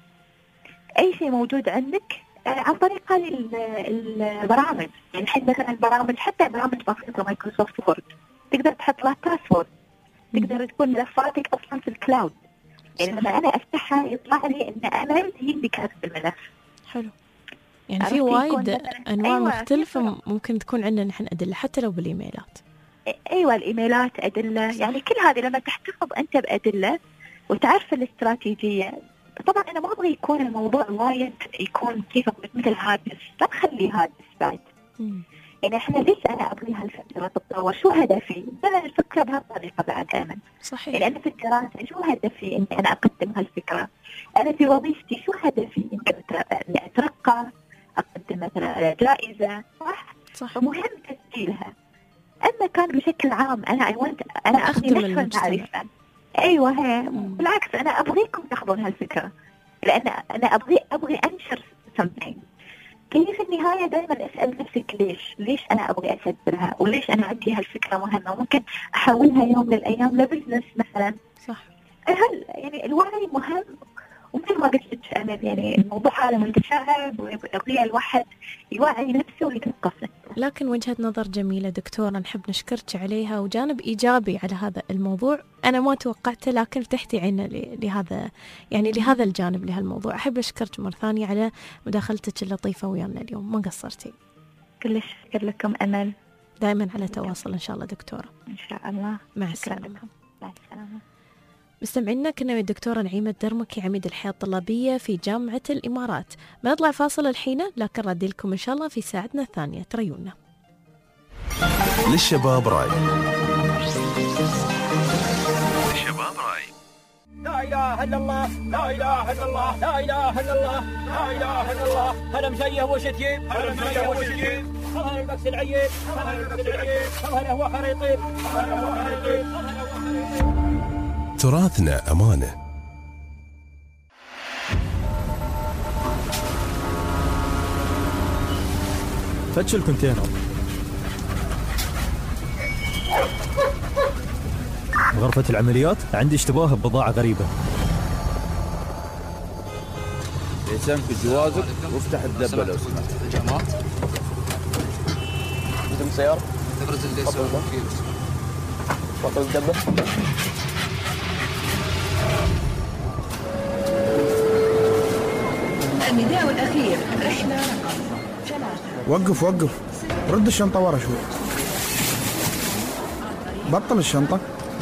S17: أي شيء موجود عندك عن طريق هذه البرامج. يعني الحين مثلا البرامج، حتى برامج بسيطة مايكروسوفت وورد، تقدر تحط لها باسورد، تقدر تكون ملفاتك أصلا في الكلاود. يعني لما أنا أفتحها يطلع لي إن أنا هي اللي كاتب الملف.
S2: حلو، يعني في وايد أنواع مختلفة ممكن تكون عندنا نحن أدلة، حتى لو بالإيميلات.
S17: أيوة، الإيميلات أدلة، يعني كل هذه لما تحتفظ أنت بأدلة وتعرف الاستراتيجية. طبعا أنا ما أبغى يكون الموضوع وايد يكون كيف مثل هادف، لا تخليه هادف بعد. يعني إحنا ليش أنا أبغي هالفكرة تتطور؟ شو هدفي؟ أنا الفكرة بهالطريقة بعد دائما.
S2: صحيح.
S17: يعني أنا في الدراسة شو هدفي إني أنا أقدم هالفكرة؟ أنا في وظيفتي شو هدفي؟ إني أترقى، أقدم مثلا جائزة، صح؟ فمهم تسجيلها. أما كان بشكل عام أنا أخدم المعرفة. أيوة، هي بالعكس أنا أبغيكم تاخذون هالفكرة، لأن أنا أبغي أنشر something. كيف في النهاية دائما أسأل نفسك ليش أنا أبغي أسجلها، وليش أنا عندي هالفكرة مهمة، وممكن أحولها يوم من الأيام لبزنس مثلا.
S2: صح.
S17: هل يعني الوعي مهم، ومثل ما قلت لك أنا يعني الموضوع هذا متشعب، ويبغي الواحد يوعي نفسه ويثقف نفسه.
S2: لكن وجهة نظر جميلة دكتورة، نحب نشكرك عليها، وجانب إيجابي على هذا الموضوع أنا ما توقعته، لكن فتحتي عنا لهذا يعني لهذا الجانب لهالموضوع. أحب أشكرك مرة ثانية على مداخلتك اللطيفة ويانا اليوم، ما قصرتي.
S17: كلش شكر لكم أمل،
S2: دائما على تواصل إن شاء الله دكتورة.
S17: إن شاء الله.
S2: مع السلامة.
S17: مع السلامة.
S2: مستمعينا، كنا ويا الدكتورة نعيمة الدرمكي، عميد الحياة الطلابية في جامعة الإمارات. بنطلع فاصل الحين، لكن ردي لكم إن شاء الله في ساعتنا الثانية. تريونا.
S1: للشباب راي.
S12: للشباب راي. لا إله إلا الله، لا إله إلا الله، لا إله إلا الله، لا إله إلا الله. هلا مشيه وشتيب، هلا مشيه وشتيب، هلا البكس العيب، هلا البكس العيب، هلا هو حريطيب، هلا هو حريطيب، هلا هو حريطيب.
S1: تراثنا أمانة.
S18: فتش الكونتينر. غرفة العمليات عندي اشتباه ببضاعة غريبة.
S19: لسانك جوازك وافتح الدبة لو سمحت.
S20: انت من سيارة؟ بطل الدبة.
S21: النداء الأخير رحلة رقم 3.
S13: وقف رد الشنطة ورا شوي. بطل الشنطة.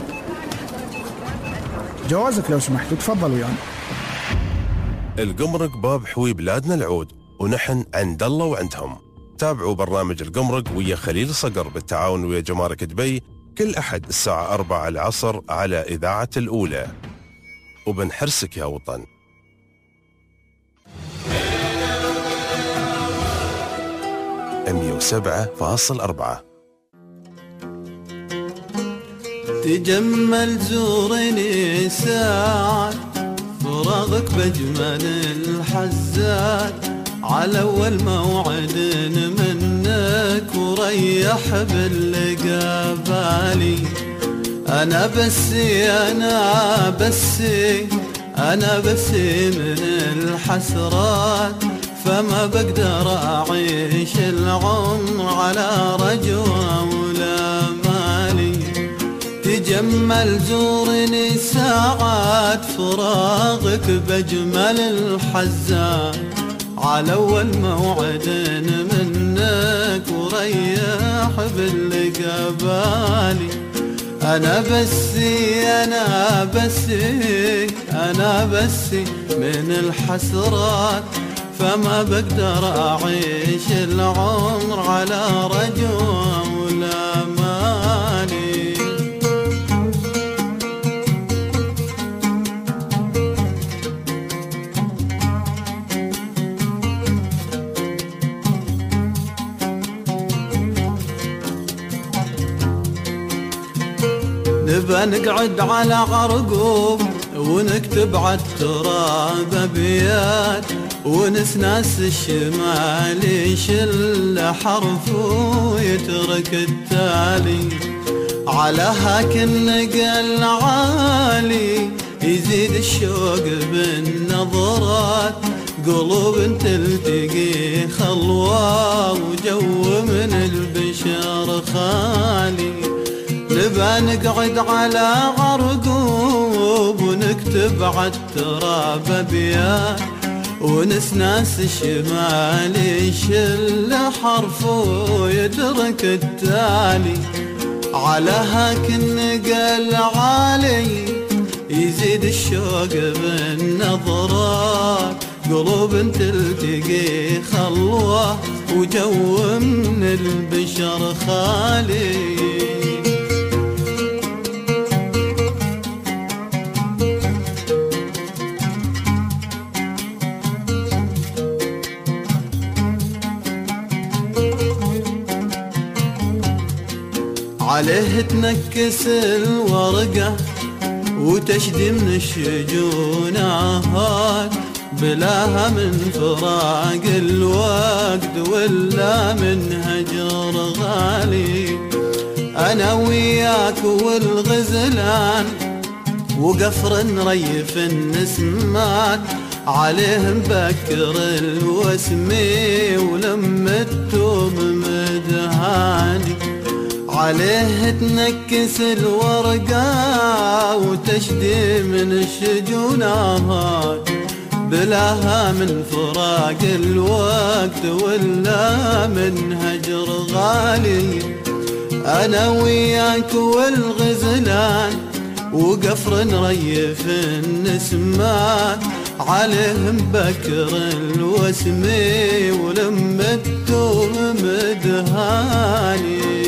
S13: جوازك لو سمحت وتفضل ويانا.
S1: القمرق باب حوي بلادنا العود، ونحن عند الله وعندهم. تابعوا برنامج القمرق ويا خليل صقر بالتعاون ويا جمارك دبي كل أحد الساعة 4 العصر على إذاعة الأولى. وبنحرسك يا وطن. $107.4.
S7: تجمل زورني ساعة فراغك بجمل الحزات على أول موعد منك وريح باللقى بالي. أنا بسي من الحسرات فما بقدر أعيش العمر على رجوة ولا مالي. تجمل زورني ساعات فراغك بجمل الحزان على أول موعد منك وريح باللقى بالي. أنا بسي من الحسرات فما بقدر أعيش العمر على رجوة ولا مالي. نبى نقعد على عرقوب ونكتب عالتراب أبيات ونسناس الشمال يشل حرف ويترك التالي. على هاك النقل عالي يزيد الشوق بالنظرات قلوب تلتقي خلوة وجو من البشر خالي. نبى نقعد على عرقوب ونكتب عالتراب أبيات ونسناس الشمال يشل حرف ويترك التالي. على هاك النقل عالي يزيد الشوق بالنظرات قلوب تلتقي خلوة وجو من البشر خالي. عليه تنكس الورقة وتشدي من الشجونات بلاها من فراق الوقت ولا من هجر غالي. أنا وياك والغزلان وقفر نريف النسمات عليه مبكر الوسمي ولمته مدهاني. عليه تنكس الورقة وتشدي من الشجونات بلاها من فراق الوقت ولا من هجر غالي. أنا وياك والغزلان وقفر نريف النسمات عليه مبكر الوسمي ولمته مدهاني.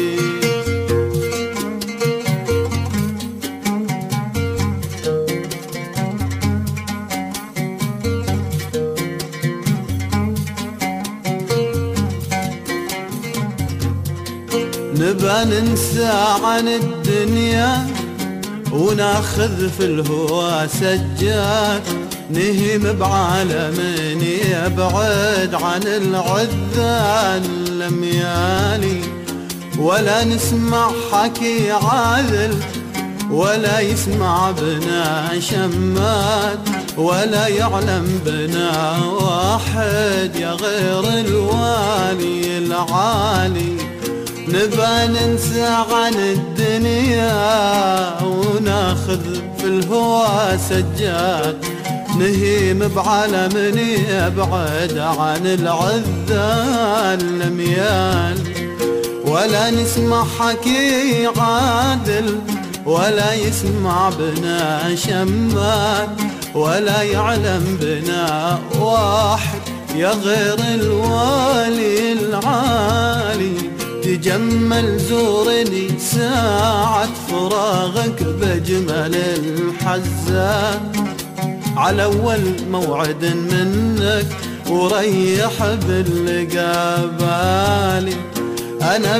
S7: نبى ننسى عن الدنيا وناخذ في الهوى سجاد نهيم بعالم يبعد عن العذال لميالي. ولا نسمع حكي عاذل ولا يسمع بنا شمات ولا يعلم بنا واحد يا غير الوالي العالي. نبى ننسى عن الدنيا وناخذ في الهوى سجاد، نهيم بعالم يبعد عن العذال الميال. ولا نسمع حكي عادل ولا يسمع بنا شمات ولا يعلم بنا واحد يا غير الوالي العالي. تجمل زورني ساعة فراغك بجمل الحزان، على أول موعد منك وريح باللقا بالي. أنا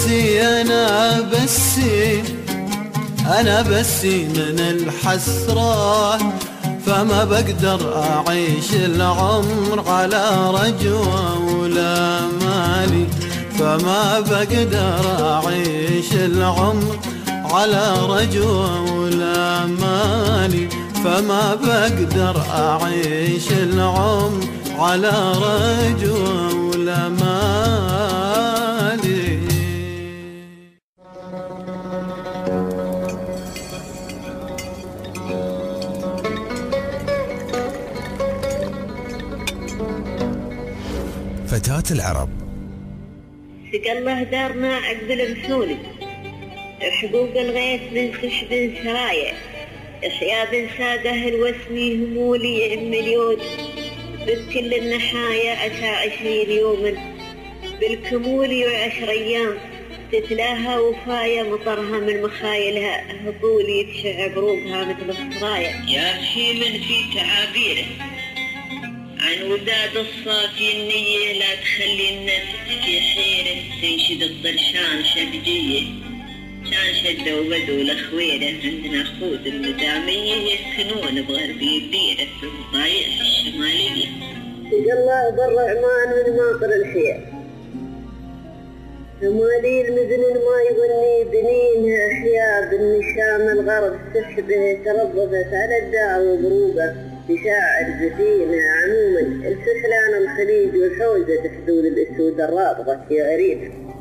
S7: بسي من الحسرة، فما بقدر أعيش العمر على رجوة ولا مالي. فما بقدر أعيش العمر على رجوة ولا مالي. فما بقدر أعيش العمر على رجوة ولا مالي.
S1: فتاة العرب.
S5: سقى الله دارنا عقد المحولي، حقوق الغيث بن سحب سرايا، إحياء بن ساده الوسمي همولي مليون، بكل النحايا عسى 20 يوما، بالكمولي و10 أيام، تتلاها وفايا مطرها من مخايلها، هطولي تشع بروقها مثل الصرايا. يا من في تعابيره عن وداد الصافي النية، لا تخلي النفس في حيرة، تنشد الطرشان شبجية، كان شدة وبدو الأخويرة، عندنا خوذ المدامية يسكنون بغربي بيرة في الضايع الشمالية. سقى الله بر عمان من ماطر الحياة، همالي المزن ما يغني بنينها أحياء، بالنشام الغرب سحبه تربصت على الداع وبروبه، بشاعر زفينة عموما الفحلان الخليج والحوزة حدود الأسود الرابغة يا غريب.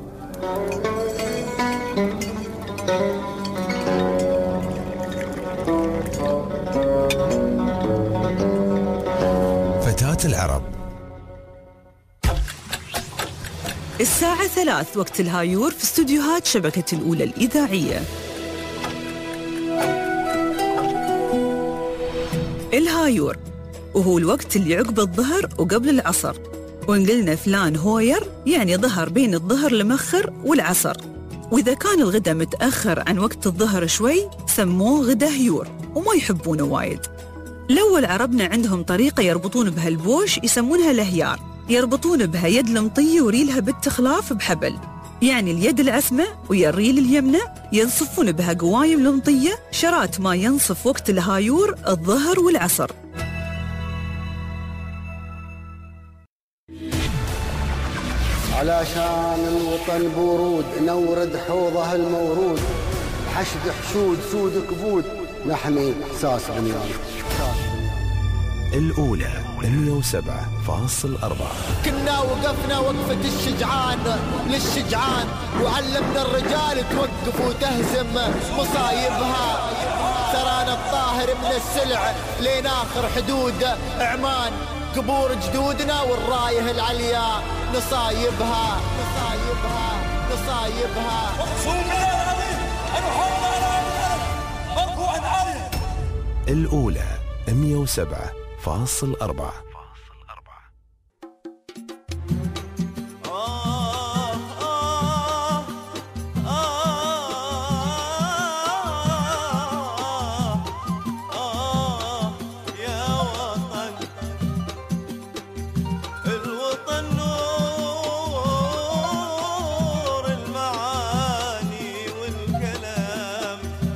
S1: فتاة العرب.
S6: الساعة 3 وقت الهايور في استوديوهات شبكة الأولى الإذاعية. الهايور وهو الوقت اللي عقب الظهر وقبل العصر، وإن قلنا فلان هوير يعني ظهر بين الظهر المخر والعصر. وإذا كان الغدا متأخر عن وقت الظهر شوي سموه غدا هيور وما يحبونه وايد. الأول عربنا عندهم طريقة يربطون بها البوش يسمونها الهيار، يربطون بها يد المطية وريلها بالتخلاف بحبل، يعني اليد العسمة ويا الريل اليمنى ينصفون بها قوايم المطية شرات ما ينصف وقت الهايور الظهر والعصر.
S8: علشان الوطن بورود نورد حوضه المورود، حشد حشود سود كبود نحمي احساس بنيان.
S1: الأولى 107.4.
S22: كنا وقفنا وقفة الشجعان للشجعان، وعلمنا الرجال توقف وتهزم مصايبها. ترانا الطاهر من السلع لين آخر حدود عمان، قبور جدودنا والرايه العليا نصايبها نصايبها نصايبها.
S1: الأولى 107.4.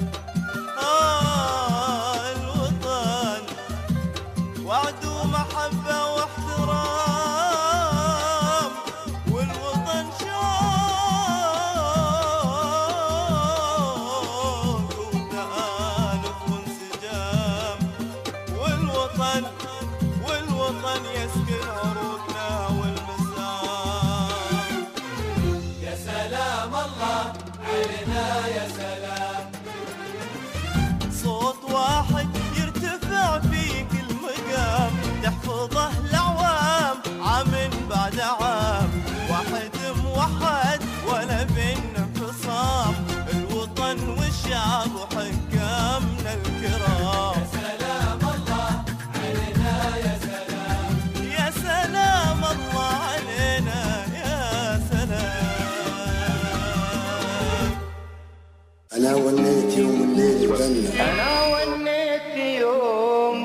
S23: وعد محبة
S11: الوطن والوطن يسكن عروقنا والمسام. يا سلام الله علينا يا سلام، صوت واحد يرتفع في كل مقام، تحفظه الأعوام عام بعد عام، واحد موحد ولا بيننا انفصام، الوطن والشعب وحكامنا الكرام. يا سلام الله علينا يا سلام، يا سلام الله علينا يا سلام.
S8: أنا وليت يوم الليل بنا،
S11: أنا وليت يوم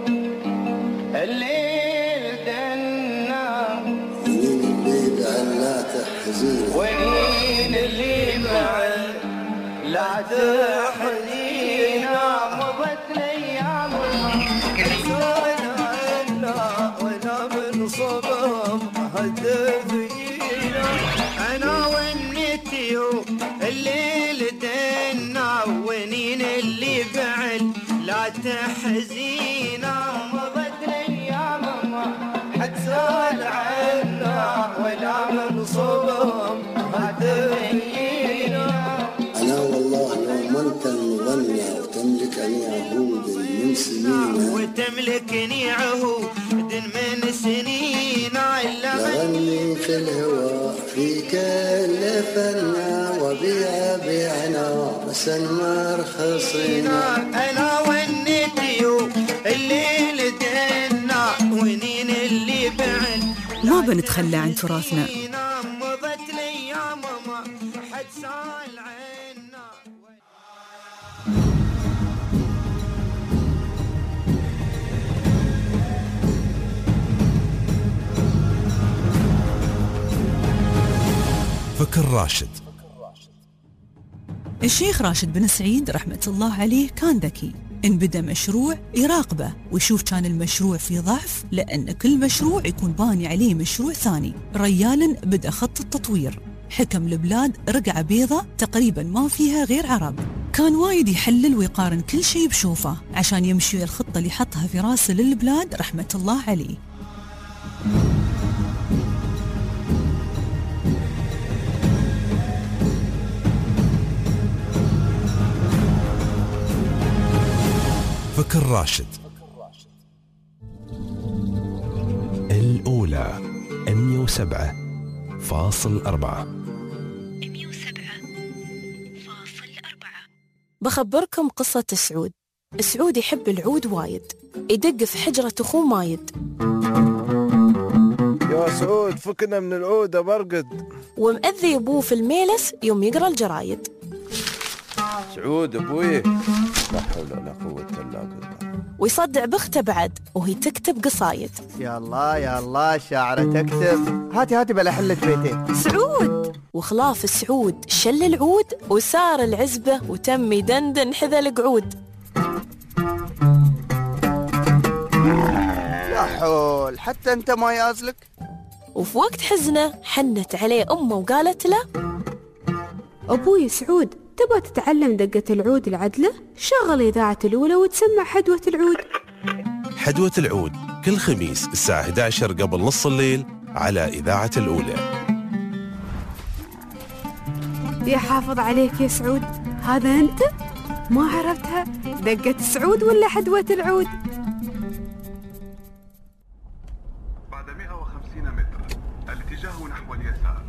S11: الليل دنا،
S8: ونين اللي بعنا تحزين،
S11: ونين اللي بعل لا تحزينا، مضت الأيام كسرنا ولا من صبم هدفينا. أنا وليت يوم الليل دنا، ونين اللي بعل لا تحزينا، مضت الأيام ما حد سأل عنا ولا من صبم هدفينا.
S8: أنا والله يوم أنت المغنى وتملكني عهود من سنين،
S11: وتملكني عهود من سنين،
S8: لغني في الهواء في كل فنا، وبيع بيعنا وسلمى رخصينا.
S11: أنا ونيت يوم الليل دنا، ونين اللي بعل
S6: ما بنتخلى عن تراثنا.
S11: مضت الأيام ما حد سال عنا.
S1: فكر راشد.
S6: الشيخ راشد بن سعيد رحمة الله عليه كان ذكي، إن بدأ مشروع يراقبه ويشوف كان المشروع فيه ضعف، لأن كل مشروع يكون باني عليه مشروع ثاني. ريالا بدأ خط التطوير، حكم البلاد رقعة بيضة تقريبا ما فيها غير عرب. كان وايد يحلل ويقارن كل شيء بشوفه عشان يمشي الخطة اللي حطها في راسه للبلاد رحمة الله عليه.
S1: فكر راشد. الأولى 107.4.
S2: بخبركم قصة سعود. سعود يحب العود وايد، يدق في حجرة أخوه مايد.
S14: يا سعود فكنا من العود برقد.
S2: ومأذي أبوه في الميلس يوم يقرأ الجرايد.
S14: سعود أبوي لا حول ولا قوة إلا بالله.
S2: ويصدع بخته بعد وهي تكتب قصايد.
S22: يا الله يا الله شاعرة تكتب. هاتي بلا حلة بيتين.
S2: سعود وخلاف سعود شل العود وسار العزبة وتم يدندن حذا القعود.
S22: يا حول حتى انت ما يازلك.
S2: وفي وقت حزنه حنت عليه أمه وقالت له:
S4: أبوي سعود تبغى تتعلم دقة العود العدلة؟ شغل إذاعة الأولى وتسمع حدوة العود.
S1: حدوة العود كل خميس الساعة 11 قبل نص الليل على إذاعة الأولى.
S4: يا حافظ عليك يا سعود، هذا أنت؟ ما عرفتها دقة سعود ولا حدوة العود؟
S23: بعد 150 متر الاتجاه نحو اليسار.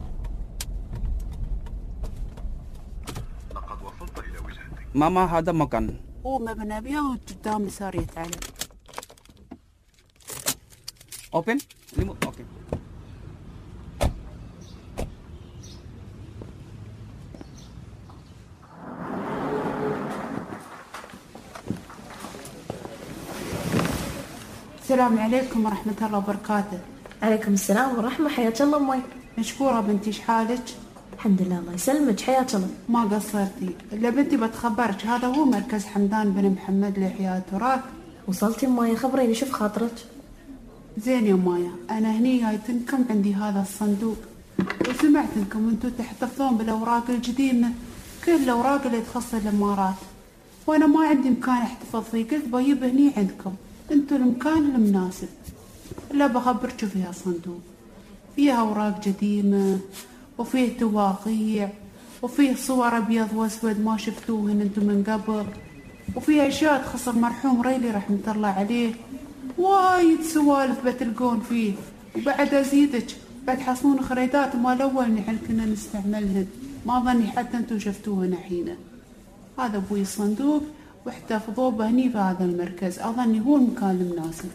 S23: لقد وصلت إلى وجهتك.
S13: ماما هذا مكان.
S24: هو مبنى أبيض وقدام يسار يتعلم.
S13: Open. Okay.
S24: السلام عليكم ورحمة الله وبركاته.
S2: عليكم السلام ورحمة. حياك الله أمي.
S24: مشكورة بنتي، شحالك؟
S2: الحمد لله الله يسلمك. حياك الله.
S24: ما قصرتي. إلا بنتي بتخبرك هذا هو مركز حمدان بن محمد لإحياء التراث.
S2: وصلتي أمي؟ خبريني شوف خاطرك.
S24: زين يا مايا، أنا هني جايتنكم عندي هذا الصندوق، وسمعت انكم انتو تحتفظون بالأوراق القديمة، كل الأوراق اللي تخص الإمارات، وأنا ما عندي مكان احتفظ فيه، قلت بجيب هني عندكم. انتو المكان المناسب. لا بخبركوا فيها صندوق، فيها أوراق قديمة وفيه تواقيع وفيه صور أبيض وأسود ما شفتوهن انتو من قبل، وفيها أشياء تخص المرحوم ريلي رحمة الله عليه. وايد سوالف بتلقون فيه، وبعد أزيدك بتحصلون خريطات مال أول نحن كنا نستعملهن، ما ظني حتى انتو شفتوهن الحين. هذا أبوي الصندوق واحتفظوه بهني في هذا المركز، أظني هو المكان المناسب.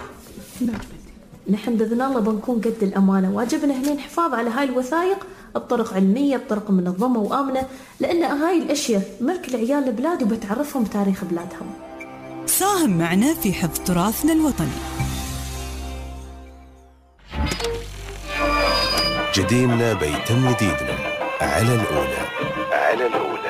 S2: نحن بإذن الله بنكون قد الأمانة، واجبنا هنا الحفاظ على هاي الوثائق بطرق علمية بطرق منظمة وآمنة، لأن هاي الأشياء ملك العيال البلاد وبتعرفهم تاريخ بلادهم.
S6: ساهم معنا في حفظ تراثنا الوطني.
S1: جديدنا بيتم جديدنا على الأولى. على الأولى.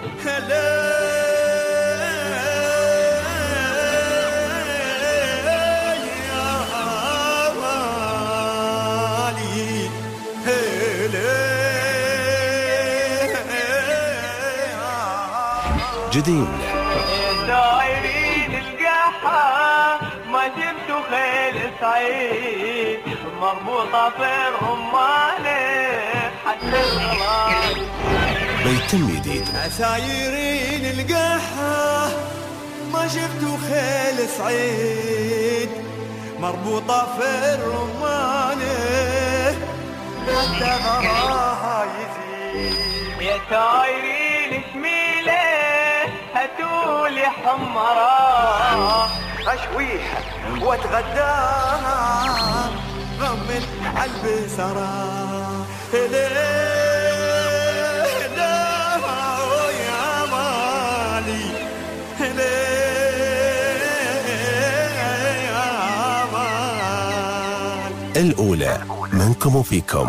S1: جديدنا
S11: دايرين القحة ما جبتوا خيل سعيد مربوطة في الرمانة حتى الغلال.
S1: بيتم جديدنا
S11: سايرين القحة ما جبتوا خيل سعيد مربوطة في الرمانة حتى غراها يزيد. يا سايرين شميلة هاتولي حمراء اشويها واتغداها غمت عالبسرة. يا مالي يا مالي.
S1: الأولى منكم وفيكم.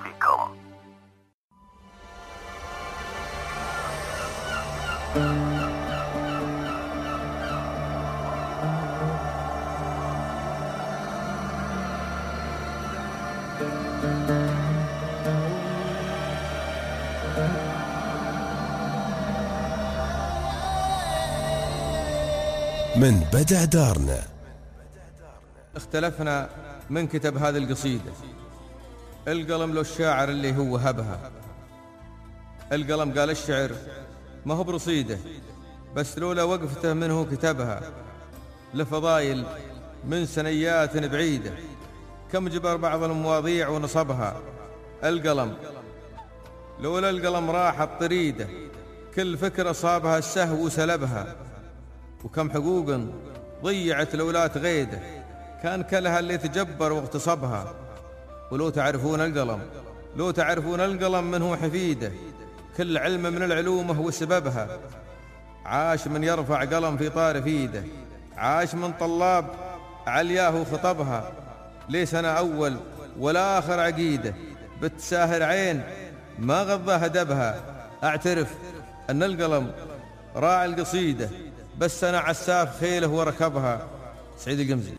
S1: من بدع دارنا.
S3: اختلفنا من كتب هذه القصيدة، القلم لو الشاعر اللي هو هبها. القلم قال الشعر ما هو برصيده، بس لولا وقفته منه كتبها. لفضايل من سنيات بعيدة كم جبر بعض المواضيع ونصبها. القلم لولا القلم راحت طريده، كل فكرة صابها السهو وسلبها. وكم حقوق ضيعت لولات غيده، كان كلها اللي تجبر واغتصبها. ولو تعرفون القلم، لو تعرفون القلم من هو حفيده، كل علم من العلوم هو سببها. عاش من يرفع قلم في طارف ايده، عاش من طلاب علياه خطبها. ليس أنا أول ولا آخر عقيدة، بتساهر عين ما غضاها دبها. أعترف أن القلم راعي القصيدة، بس أنا عساف خيله وركبها. سعيد القمزي.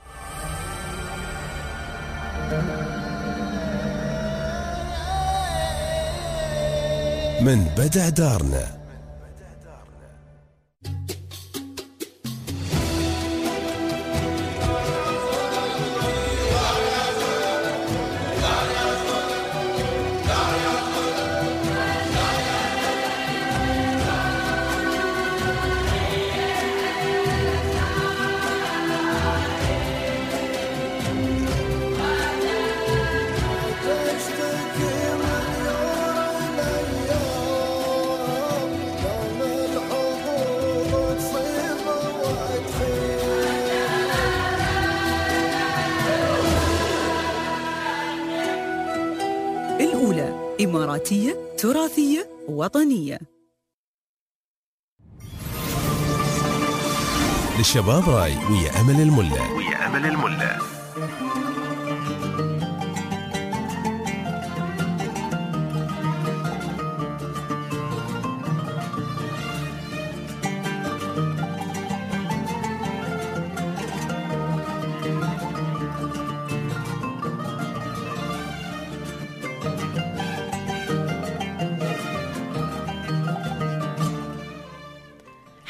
S1: من بدع دارنا.
S6: الأولى إماراتية تراثية وطنية.
S1: للشباب راي ويا أمل الملا.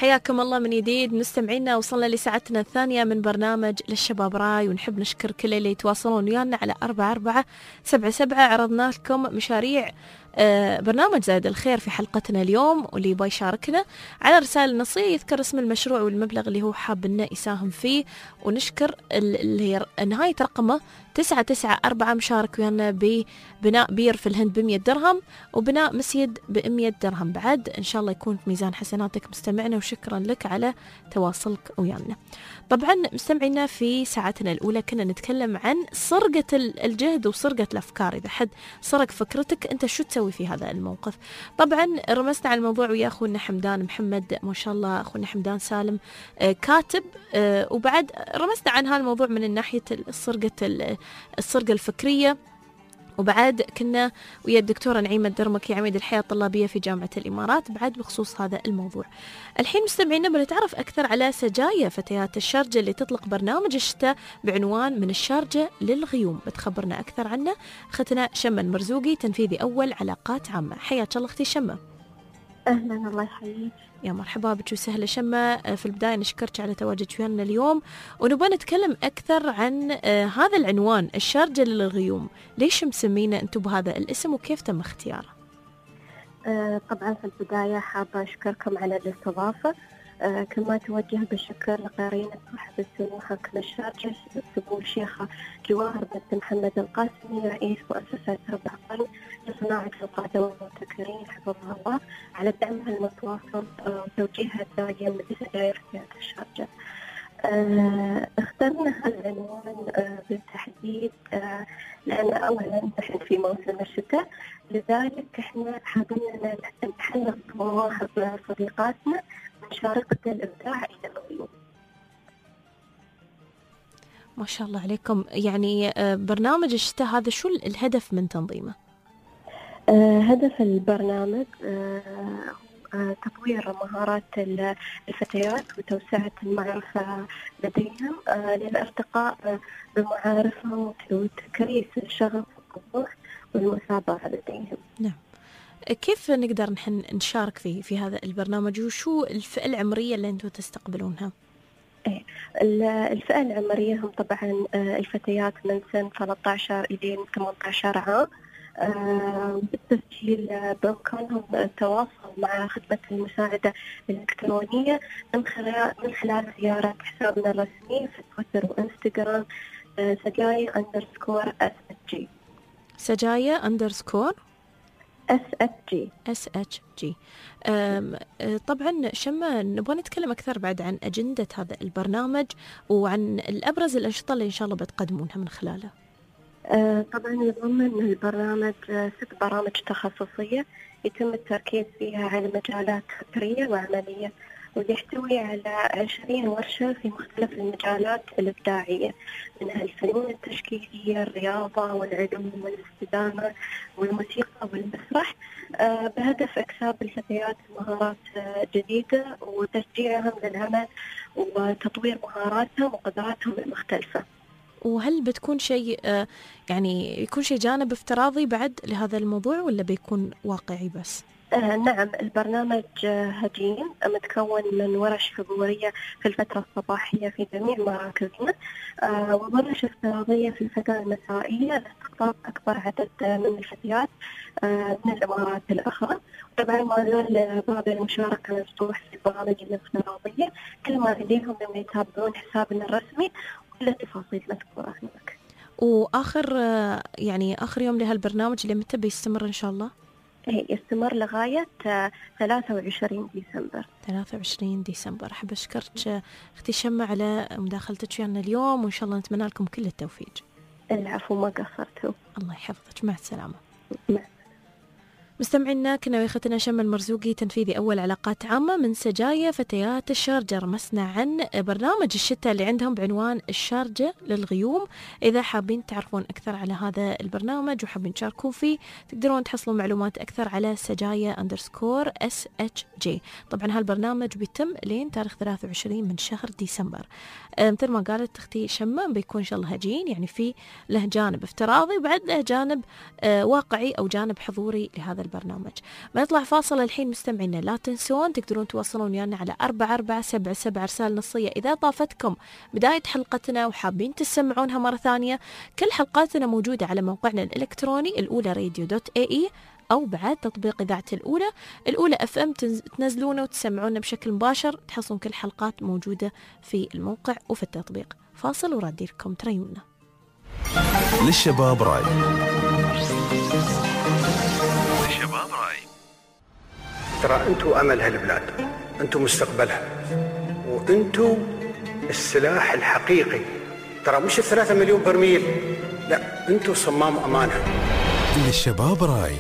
S2: حياكم الله من جديد مستمعينا. وصلنا لساعتنا الثانية من برنامج للشباب راي، ونحب نشكر كل اللي يتواصلون ويانا على 4477. عرضنا لكم مشاريع برنامج زايد الخير في حلقتنا اليوم، واللي يبغى يشاركنا على رسالة نصية يذكر اسم المشروع والمبلغ اللي هو حاب انه يساهم فيه، ونشكر اللي هي نهاية رقمه 994 مشارك ويانا ببناء بير في الهند ب100 درهم وبناء مسجد ب100 درهم. بعد ان شاء الله يكون في ميزان حسناتك مستمعنا، وشكرا لك على تواصلك ويانا. طبعا مستمعينا في ساعتنا الأولى كنا نتكلم عن سرقة الجهد وسرقة الأفكار. إذا حد سرق فكرتك أنت شو تسوي في هذا الموقف؟ طبعا رمزنا على الموضوع ويا أخونا حمدان محمد، ما شاء الله أخونا حمدان سالم كاتب، وبعد رمزنا عن هذا الموضوع من ناحية السرقة الفكرية. وبعد كنا ويا الدكتورة نعيمة الدرمكي عميد الحياة الطلابية في جامعة الإمارات بعد بخصوص هذا الموضوع. الحين مستمعينا بنتعرف أكثر على سجايا فتيات الشارجة اللي تطلق برنامج الشتاء بعنوان من الشارجة للغيوم. بتخبرنا أكثر عنه أختنا شمة المرزوقي، تنفيذي أول علاقات عامة. حياك الله أختي شمة.
S9: أهلا، الله يحييك.
S2: يا مرحبا بك وسهلا شمة. في البداية نشكرك على تواجدك ويانا اليوم، ونبغى نتكلم أكثر عن هذا العنوان الشارجة للغيوم. ليش مسمينه أنتم بهذا الاسم وكيف تم اختياره؟
S9: طبعا في البداية حابة أشكركم على الاستضافة، كما توجه بالشكر لقارئين صاحب السمو حاكم الشارجة سمو الشيخة جواهر بنت محمد القاسمي رئيس مؤسسة ربع قرن لصناعة القادة والمبتكرين حفظها الله على دعمها المتواصل وتوجيهها الدائم لسجاير فتيات الشارجة. اخترنا هذا العنوان بالتحديد لأن أولا نحن في موسم الشتاء، لذلك احنا حابين نحلق مواهب صديقاتنا مشاركة الإبداع إلى الغيوم.
S2: ما شاء الله عليكم. يعني برنامج الشتاء هذا شو الهدف من تنظيمه؟
S9: هدف البرنامج تطوير مهارات الفتيات وتوسعة المعرفة لديهم للارتقاء بمعارفهم وتكريس الشغف والطموح والمثابرة لديهم.
S2: نعم. كيف نقدر نحن نشارك في هذا البرنامج، وشو الفئة العمرية اللي أنتم تستقبلونها؟
S9: الفئة العمرية هم طبعا الفتيات من سن 13 إلى 18 عام. بالتسجيل بإمكانهم التواصل مع خدمة المساعدة الإلكترونية من خلال زيارة حسابنا الرسمي في تويتر وإنستغرام سجايا_SHG.
S2: سجايا_SHG. طبعا شمة نبغى نتكلم أكثر بعد عن أجندة هذا البرنامج وعن الأبرز الأنشطة اللي إن شاء الله بتقدمونها من خلاله.
S9: طبعا يضمن البرنامج 6 برامج تخصصية يتم التركيز فيها على مجالات فكرية وعملية، ويحتوي على 20 ورشة في مختلف المجالات الإبداعية منها الفنون التشكيلية، الرياضة والعلوم والاستدامة والموسيقى والمسرح، بهدف إكساب الفتيات مهارات جديدة وتشجيعهم للعمل وتطوير مهاراتهم وقدراتهم المختلفة.
S2: وهل بتكون شيء يعني يكون شيء جانب افتراضي بعد لهذا الموضوع ولا بيكون واقعي بس؟
S9: نعم، البرنامج هجين متكون من ورش حضورية في الفترة الصباحية في جميع مراكزنا وورش افتراضية في الفترة المسائية لاستقطاب أكبر عدد من الفتيات من الإمارات الأخرى. طبعا ما زال باب المشاركة مفتوح في البرامج الافتراضية، كل ما لديهم أن يتابعون حسابنا الرسمي كل التفاصيل مذكورة هناك.
S2: وآخر آخر يوم لهالبرنامج اللي متى بيستمر إن شاء الله؟
S9: يستمر لغاية 23 ديسمبر.
S2: 23 ديسمبر. أحب أشكرك أختي شمة على مداخلتك ويانا اليوم، وإن شاء الله نتمنى لكم كل التوفيق.
S9: العفو، ما قصرتوا.
S2: الله يحفظك، مع السلامة. مستمعينا كنا ويختنا شمة المرزوقي تنفيذي أول علاقات عامة من سجايا فتيات الشارجة. رمسنا عن برنامج الشتاء اللي عندهم بعنوان الشارجة للغيوم. إذا حابين تعرفون أكثر على هذا البرنامج وحابين تشاركون فيه تقدرون تحصلون معلومات أكثر على سجايا_SHG. طبعا هالبرنامج بيتم لين تاريخ 23 من شهر ديسمبر. مثل ما قالت أختي شمة بيكون إن شاء الله هجين، يعني في له جانب افتراضي وبعد له جانب واقعي أو جانب حضوري لهذا البرنامج. البرنامج. بنطلع فاصل الحين مستمعينا، لا تنسون تقدرون تواصلون ويانا على 4477 رسالة نصية إذا طافتكم بداية حلقتنا وحابين تسمعونها مرة ثانية. كل حلقاتنا موجودة على موقعنا الإلكتروني الأولى radio.ae أو بعد تطبيق إذاعة الأولى FM تنزلونه وتسمعونه بشكل مباشر، تحصلون كل حلقات موجودة في الموقع وفي التطبيق. فاصل ورادي لكم تريونا.
S1: للشباب راي.
S8: ترى أنتوا أمل هالبلاد، أنتوا مستقبلها، وأنتوا السلاح الحقيقي. ترى مش 3 مليون برميل، لا، أنتوا صمام أمانها.
S1: للشباب راي.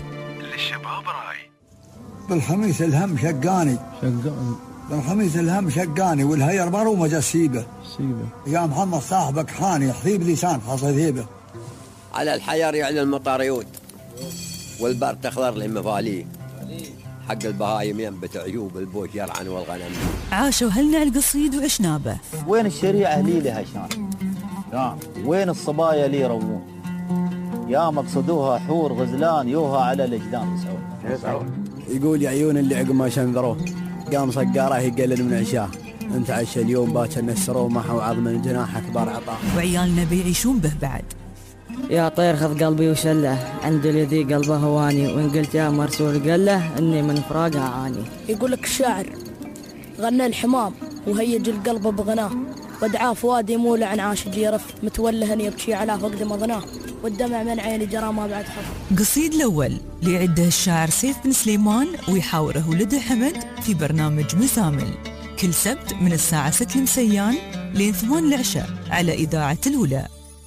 S10: بالخميس الهم شقاني بالخميس الهم شقاني والهير مرومة جسيبة يا محمد صاحبك حاني حيب لسان حصيبه.
S15: على الحيار يعني المطاريود والبر تخضر للمفاليه حق البهايم ينبت عيوب البوش يرعن والغنم.
S6: عاشوا هلنا القصيد وعشنا به.
S16: وين الشريعة لي لها شان؟ وين الصبايا لي روون؟ يا مقصدوها حور غزلان يوها على الأجدان يسعون.
S17: يقول يا عيون اللي عقب ما شنذروه قام صقاره يقلل من عشاه، انت عش اليوم باكر نسروه محو عظم الجناح اكبر عطاه.
S6: وعيالنا بيعيشون به بعد.
S25: يا طير خذ قلبي وشله، عند الذي قلبه هواني، وان قلت يا مرسول قله اني من فراقها عاني.
S26: يقول لك الشاعر غنى الحمام وهيج القلب بغناه، ودعاه فؤادي مولع عن عاش جيرف، متولها يبكي على فقد مظناه، والدمع من عيني جرى ما بعد خف.
S6: قصيد الأول ليعده الشاعر سيف بن سليمان ويحاوره ولده حمد في برنامج مزامل كل سبت من الساعة 6 المسيان لين 8 العشاء على إذاعة الأولى.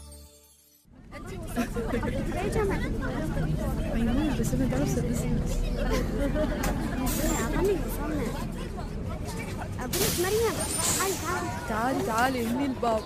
S4: تعالي هني الباب.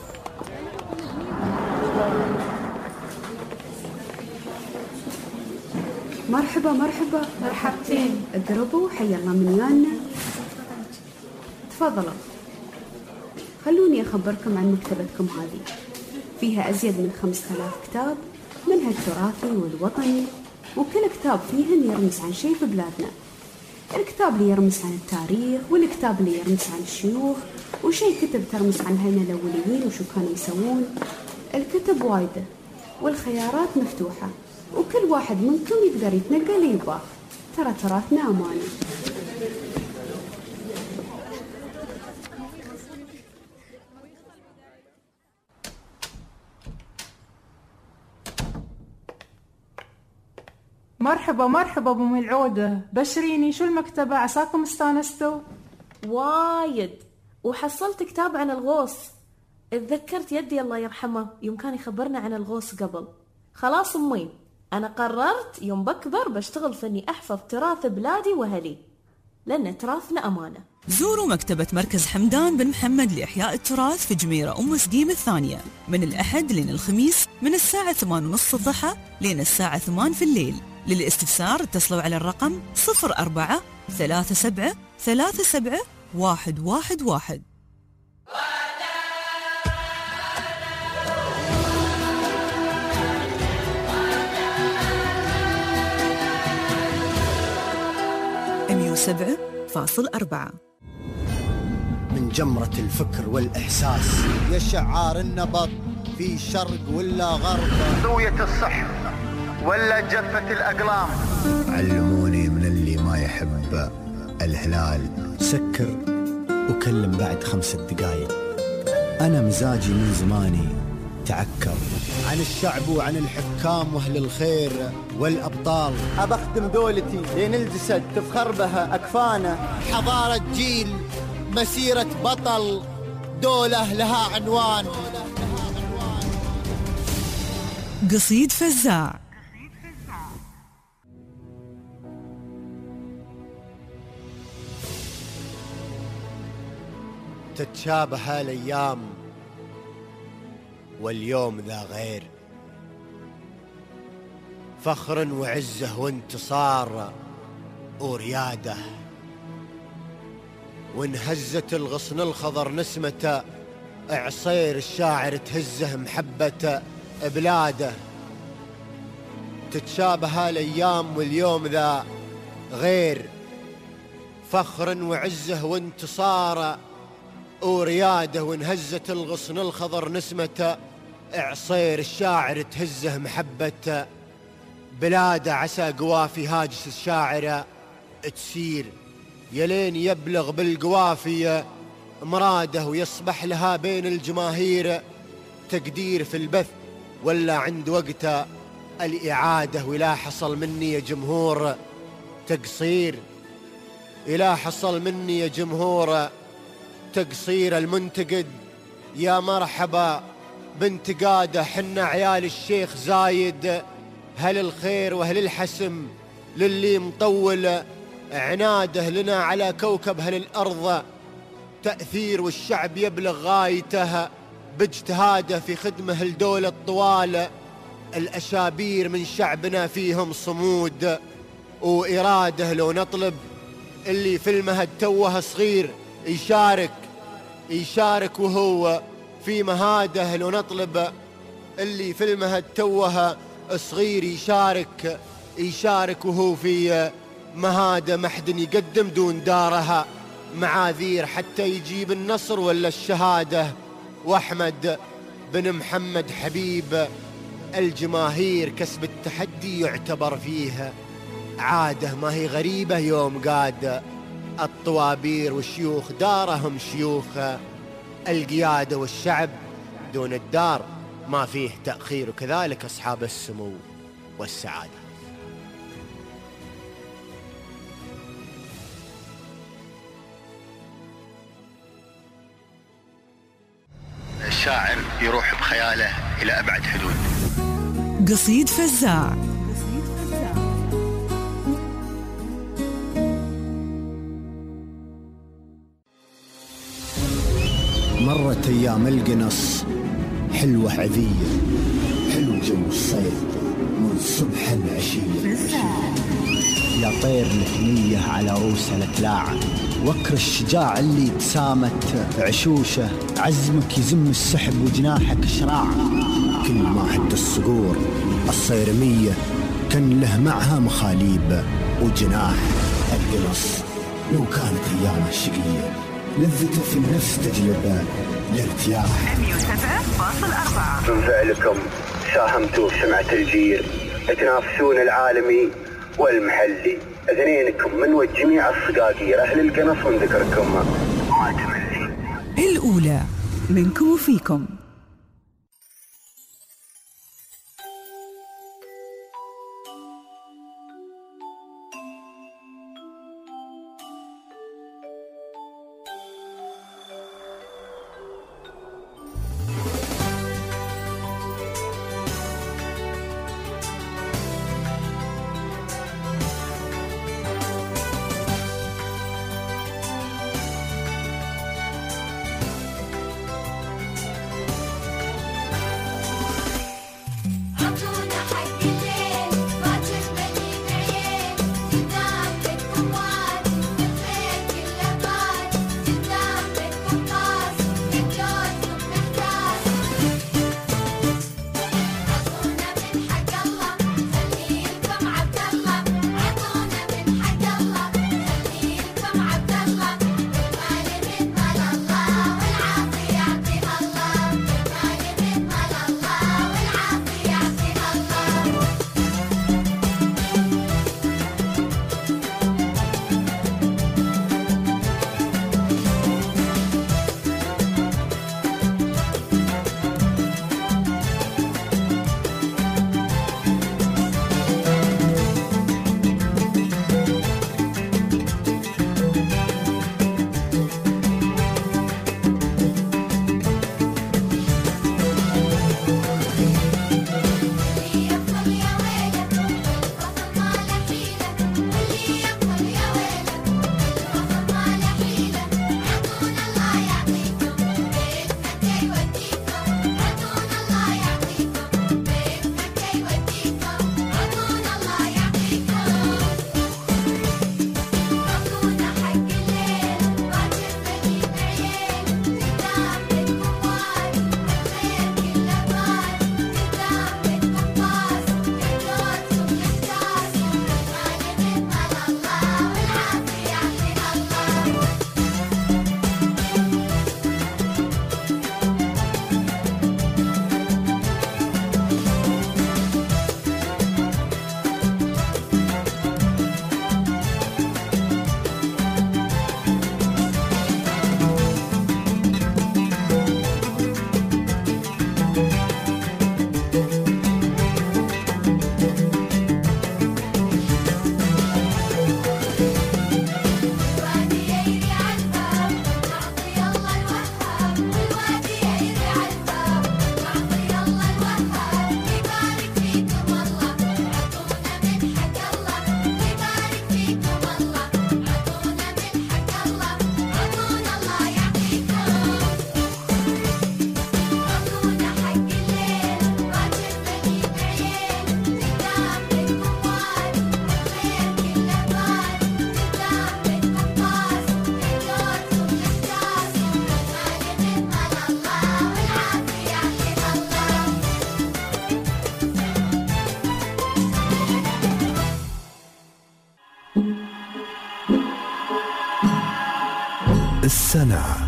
S4: مرحبا مرحبتين، اقربوا حيا الله من يانا. تفضلوا، خلوني أخبركم عن مكتبتكم هذه. فيها أزيد من 5000 كتاب، منها التراثي والوطني، وكل كتاب فيهن يرمز عن شيء في بلادنا. الكتاب اللي يرمز عن التاريخ، والكتاب اللي يرمز عن الشيوخ، وشيء كتب ترمز عن هنا الأوليين وشو كانوا يسوون. الكتب وايدة والخيارات مفتوحة، وكل واحد منكم يقدر يتنقل اللي يبغاه. ترى تراثنا أمانة.
S24: مرحبا ابو ملعوده، بشريني شو المكتبه، عساكم استانستوا؟
S2: وايد، وحصلت كتاب عن الغوص. اتذكرت يدي الله يرحمه يوم كان يخبرنا عن الغوص قبل. خلاص امي، انا قررت يوم بكبر بشتغل في اني احفظ تراث بلادي واهلي، لان تراثنا امانه.
S6: زوروا مكتبة مركز حمدان بن محمد لإحياء التراث في جميرة أم سقيم الثانية من الأحد لين الخميس من الساعة 8:30 الضحى لين الساعة 8 في الليل. للاستفسار اتصلوا على الرقم 04 37 37 111. .4
S27: من جمرة الفكر والإحساس يا شعار النبض في شرق ولا غرب،
S28: سوية الصح ولا جفة الأقلام.
S27: علموني من اللي ما يحب الهلال سكر وكلم بعد 5 دقايق. أنا مزاجي من زماني تعكر عن الشعب وعن الحكام وأهل الخير والأبطال.
S28: أبخدم دولتي لين الجسد تفخر بها أكفانه.
S27: حضارة جيل، مسيرة بطل، دولة لها عنوان.
S6: قصيد فزاع.
S27: تتشابه الأيام واليوم ذا غير، فخر وعزه وانتصار ورياده، وانهزت الغصن الخضر نسمته، عصير الشاعر تهزه محبة بلاده.
S28: تتشابه الأيام واليوم ذا غير، فخر وعزه وانتصاره ورياده، وانهزت الغصن الخضر نسمته إعصير، الشاعر تهزه محبته بلاده، عسى قوافي هاجس الشاعر تسير، يلين يبلغ بالقوافي مراده، ويصبح لها بين الجماهير تقدير في البث، ولا عند وقته الإعادة. ولا حصل مني يا جمهور تقصير، إلا حصل مني يا جمهور تقصير. المنتقد يا مرحبا بانتقاده، حنا عيال الشيخ زايد، هل الخير وهل الحسم للي مطول عناده، لنا على كوكب هل الأرض تأثير، والشعب يبلغ غايته باجتهاده في خدمه لدولة طوال الأشابير من شعبنا فيهم صمود وإرادة. لو نطلب اللي في المهد توه صغير يشارك وهو في مهاده، لو نطلب اللي في المهد توه صغير يشارك وهو في مهاده. محد يقدم دون دارها معاذير حتى يجيب النصر ولا الشهادة، وأحمد بن محمد حبيب الجماهير كسب التحدي يعتبر فيه عادة، ما هي غريبة يوم قاد الطوابير والشيوخ دارهم شيوخ القيادة، والشعب دون الدار ما فيه تأخير، وكذلك أصحاب السمو والسعادة.
S5: الشاعر يروح بخياله إلى أبعد حدود.
S6: قصيد فزاع.
S27: مرت أيام القنص حلوة عذية، حلو جو الصيف من صبح العشية، يا طير لك على روس الأكلاع، وكر الشجاع اللي تسامت عشوشه، عزمك يزم السحب وجناحك شراع، كل ما حد الصقور الصيرمية كان له معها مخاليب وجناح. القنص لو كانت أيام الشقية لذته في النفس تجلب الارتياح.
S28: 107.4 من فعلكم ساهمتوا في سمعة الجير، تنافسون العالمي والمحلي، اثنينكم من وجميع الصقاقير أهل القنص من ذكركم ما تملي.
S6: الأولى منكم وفيكم.
S1: السنعة.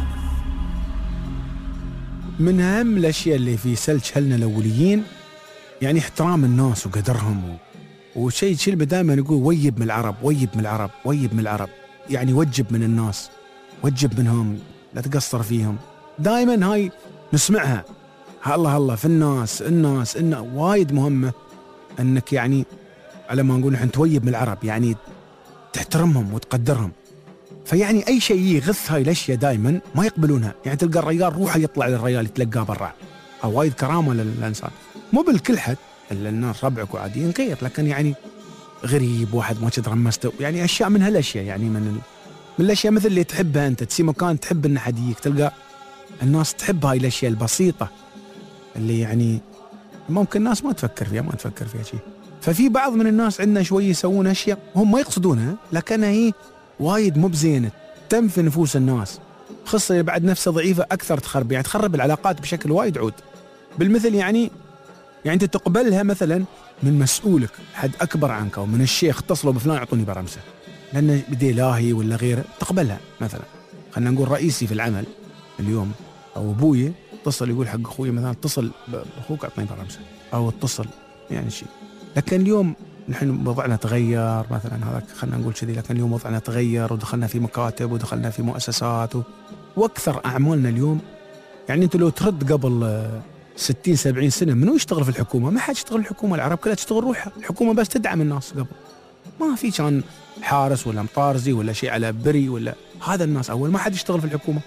S7: من أهم الأشياء اللي في سلج أهلنا الأوليين يعني احترام الناس وقدرهم وشيء دائما يقول ويب من العرب، ويب من العرب، ويب من العرب، يعني وجب من الناس، وجب منهم، لا تقصر فيهم. دائما هاي نسمعها، الله في الناس وايد مهمة أنك يعني على ما نقول نحن تويب من العرب، يعني تحترمهم وتقدرهم. فيعني أي شيء يغث هاي الأشياء دائما ما يقبلونها. يعني تلقى الرجال روحه يطلع للرجال يتلقاه برا، أو وايد كرامة للإنسان، مو بالكل حد، إلا الناس ربعك وعاديين غير، لكن يعني غريب واحد ما ترمسته، يعني أشياء من هالأشياء، يعني من الأشياء مثل اللي تحبها أنت، تسي مكان تحب إن حد يجيك، تلقى الناس تحب هاي الأشياء البسيطة اللي يعني ممكن الناس ما تفكر فيها شيء. ففي بعض من الناس عندنا شوي يسوون أشياء هم ما يقصدونها، لكنها هي وايد مو بزينة، تنفي نفوس الناس، خاصة اللي بعد نفسه ضعيفة أكثر تخرب، يعني تخرب العلاقات بشكل وايد عود. بالمثل يعني أنت تقبلها مثلا من مسؤولك حد أكبر عنك، أو من الشيخ اتصلوا بفلان يعطوني برمسة لأنه بدي لاهي ولا غيره، تقبلها. مثلا خلينا نقول رئيسي في العمل اليوم أو أبوي اتصل يقول حق أخوي مثلا اتصل بأخوك أعطني برمسة، أو اتصل يعني شيء. لكن اليوم نحن وضعنا تغير مثلا، هذا خلينا نقول كذي، لكن اليوم وضعنا تغير ودخلنا في مكاتب ودخلنا في مؤسسات واكثر اعمالنا اليوم. يعني انت لو ترد قبل 60-70 سنه منو يشتغل في الحكومه؟ ما حد يشتغل في الحكومه، العرب كلها تشتغل روحها، الحكومه بس تدعم الناس. قبل ما في كان حارس ولا مطارزي ولا شيء على بري ولا هذا، الناس اول ما حد يشتغل في الحكومه.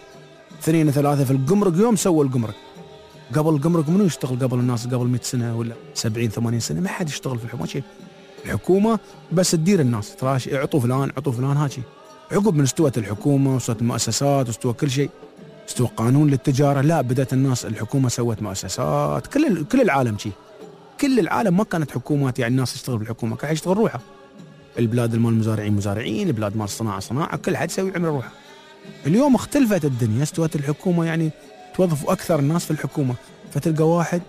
S7: 2-3 في الجمرك، يوم سووا الجمرك. قبل الجمرك منو يشتغل قبل الناس؟ قبل 100 سنه ولا 70-80 سنه ما حد يشتغل في الحكومه. شيء الحكومة بس تدير الناس، تراش اعطوا فلان هاجي. عقب من استوت الحكومة واستوت المؤسسات واستوى كل شيء، استوى قانون للتجارة، لا بدأت الناس، الحكومة سوت مؤسسات. كل العالم شيء، كل العالم ما كانت حكومات، يعني الناس تشتغل بالحكومة، كل حد يشتغل روحه. البلاد المال مزارعين، البلاد مال صناعة، كل حد يسوي عمل روحه. اليوم اختلفت الدنيا، استوت الحكومة يعني توظفوا أكثر الناس في الحكومة، فتلقى واحد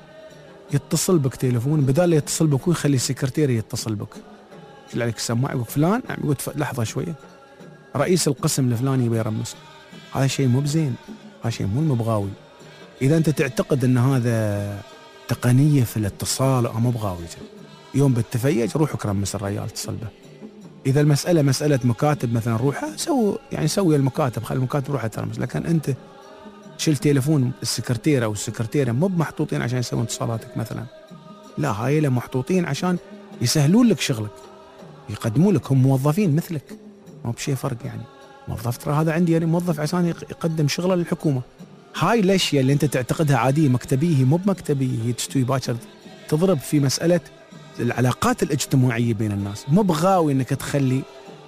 S7: يتصل بك تليفون، بدال يتصل بك ويخلي السكرتير يتصل بك، يطلع لك السماعة يقول فلان، يقول لحظة شوية رئيس القسم الفلاني يبي يرمس. هذا شيء مو بزين، هذا شيء مو مبغاوي. إذا أنت تعتقد أن هذا تقنية في الاتصال أو مو بغاوي، يوم بالتفيج روح اكرمس الرجال اتصل به. إذا المسألة مسألة مكاتب مثلا روحها سوي المكاتب، خلي المكاتب روحها ترمس. لكن أنت شيل تليفون السكرتيرة أو السكرتيرة، مو محطوطين عشان يسوون اتصالاتك مثلا، لا هاي لا محطوطين عشان يسهلون لك شغلك، يقدموا لك، هم موظفين مثلك، ما بشيء فرق. يعني موظف ترى هذا عندي يعني موظف عشان يقدم شغله للحكومة. هاي الأشياء اللي أنت تعتقدها عادية مكتبية، هي مو بمكتبية، هي تستوي باكر تضرب في مسألة العلاقات الاجتماعية بين الناس. مو بغاوي أنك تخلي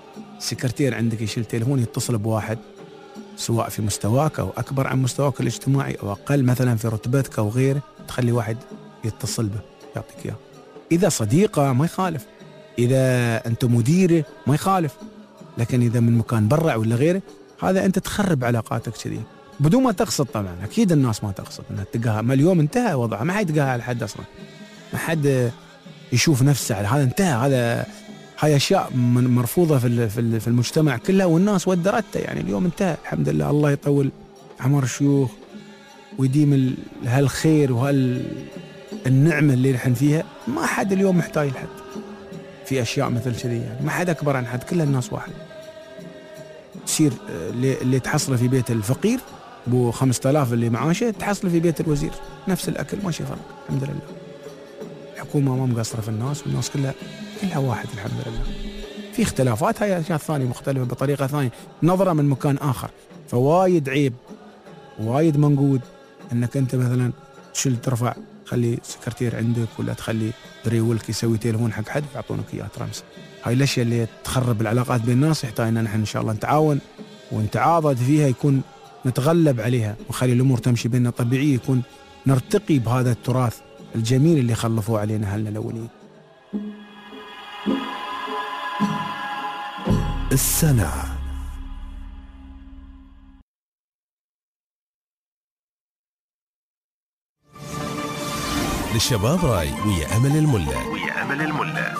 S7: سكرتير عندك يشيل تليفون يتصل بواحد سواء في مستواك أو أكبر عن مستواك الاجتماعي أو أقل مثلا في رتبتك أو غيره، تخلي واحد يتصل به يعطيك إياه. إذا صديقة ما يخالف، إذا أنت مديره ما يخالف، لكن إذا من مكان برع ولا غيره، هذا أنت تخرب علاقاتك كذي بدون ما تقصد. طبعا أكيد الناس ما تقصد أنها تلقاها، ما اليوم انتهى وضعها، ما حد يلقاها على حد أصلا، ما حد يشوف نفسه على هذا، انتهى. هاي أشياء مرفوضة في المجتمع كله، والناس ودرتها. يعني اليوم انتهى الحمد لله، الله يطول عمر الشيوخ ويديم هالخير وهالنعمة اللي نحن فيها. ما حد اليوم محتاج لحد في أشياء مثل كذي، يعني ما حد أكبر عن حد، كل الناس واحد. تصير اللي تحصله في بيت الفقير بو 5000 اللي معاشه تحصله في بيت الوزير، نفس الأكل، ما شي فرق الحمد لله. الحكومة ما مقصرة في الناس، والناس كلها واحد الحمد لله. في اختلافات، هاي أشياء ثانية مختلفة بطريقة ثانية، نظرة من مكان آخر. فوايد عيب وايد منقود أنك أنت مثلا ترفع خلي سكرتير عندك، ولا تخلي دريولك يسوي تليفون حق حد يعطونك إياه ترمس. هاي الأشياء اللي تخرب العلاقات بين الناس، يحتاج أن نحن إن شاء الله نتعاون ونتعاضد فيها، يكون نتغلب عليها ونخلي الأمور تمشي بيننا طبيعية، يكون نرتقي بهذا التراث الجميل اللي خلفوه علينا أهلنا الأولين.
S1: السنعة. للشباب راي ويا أمل الملا.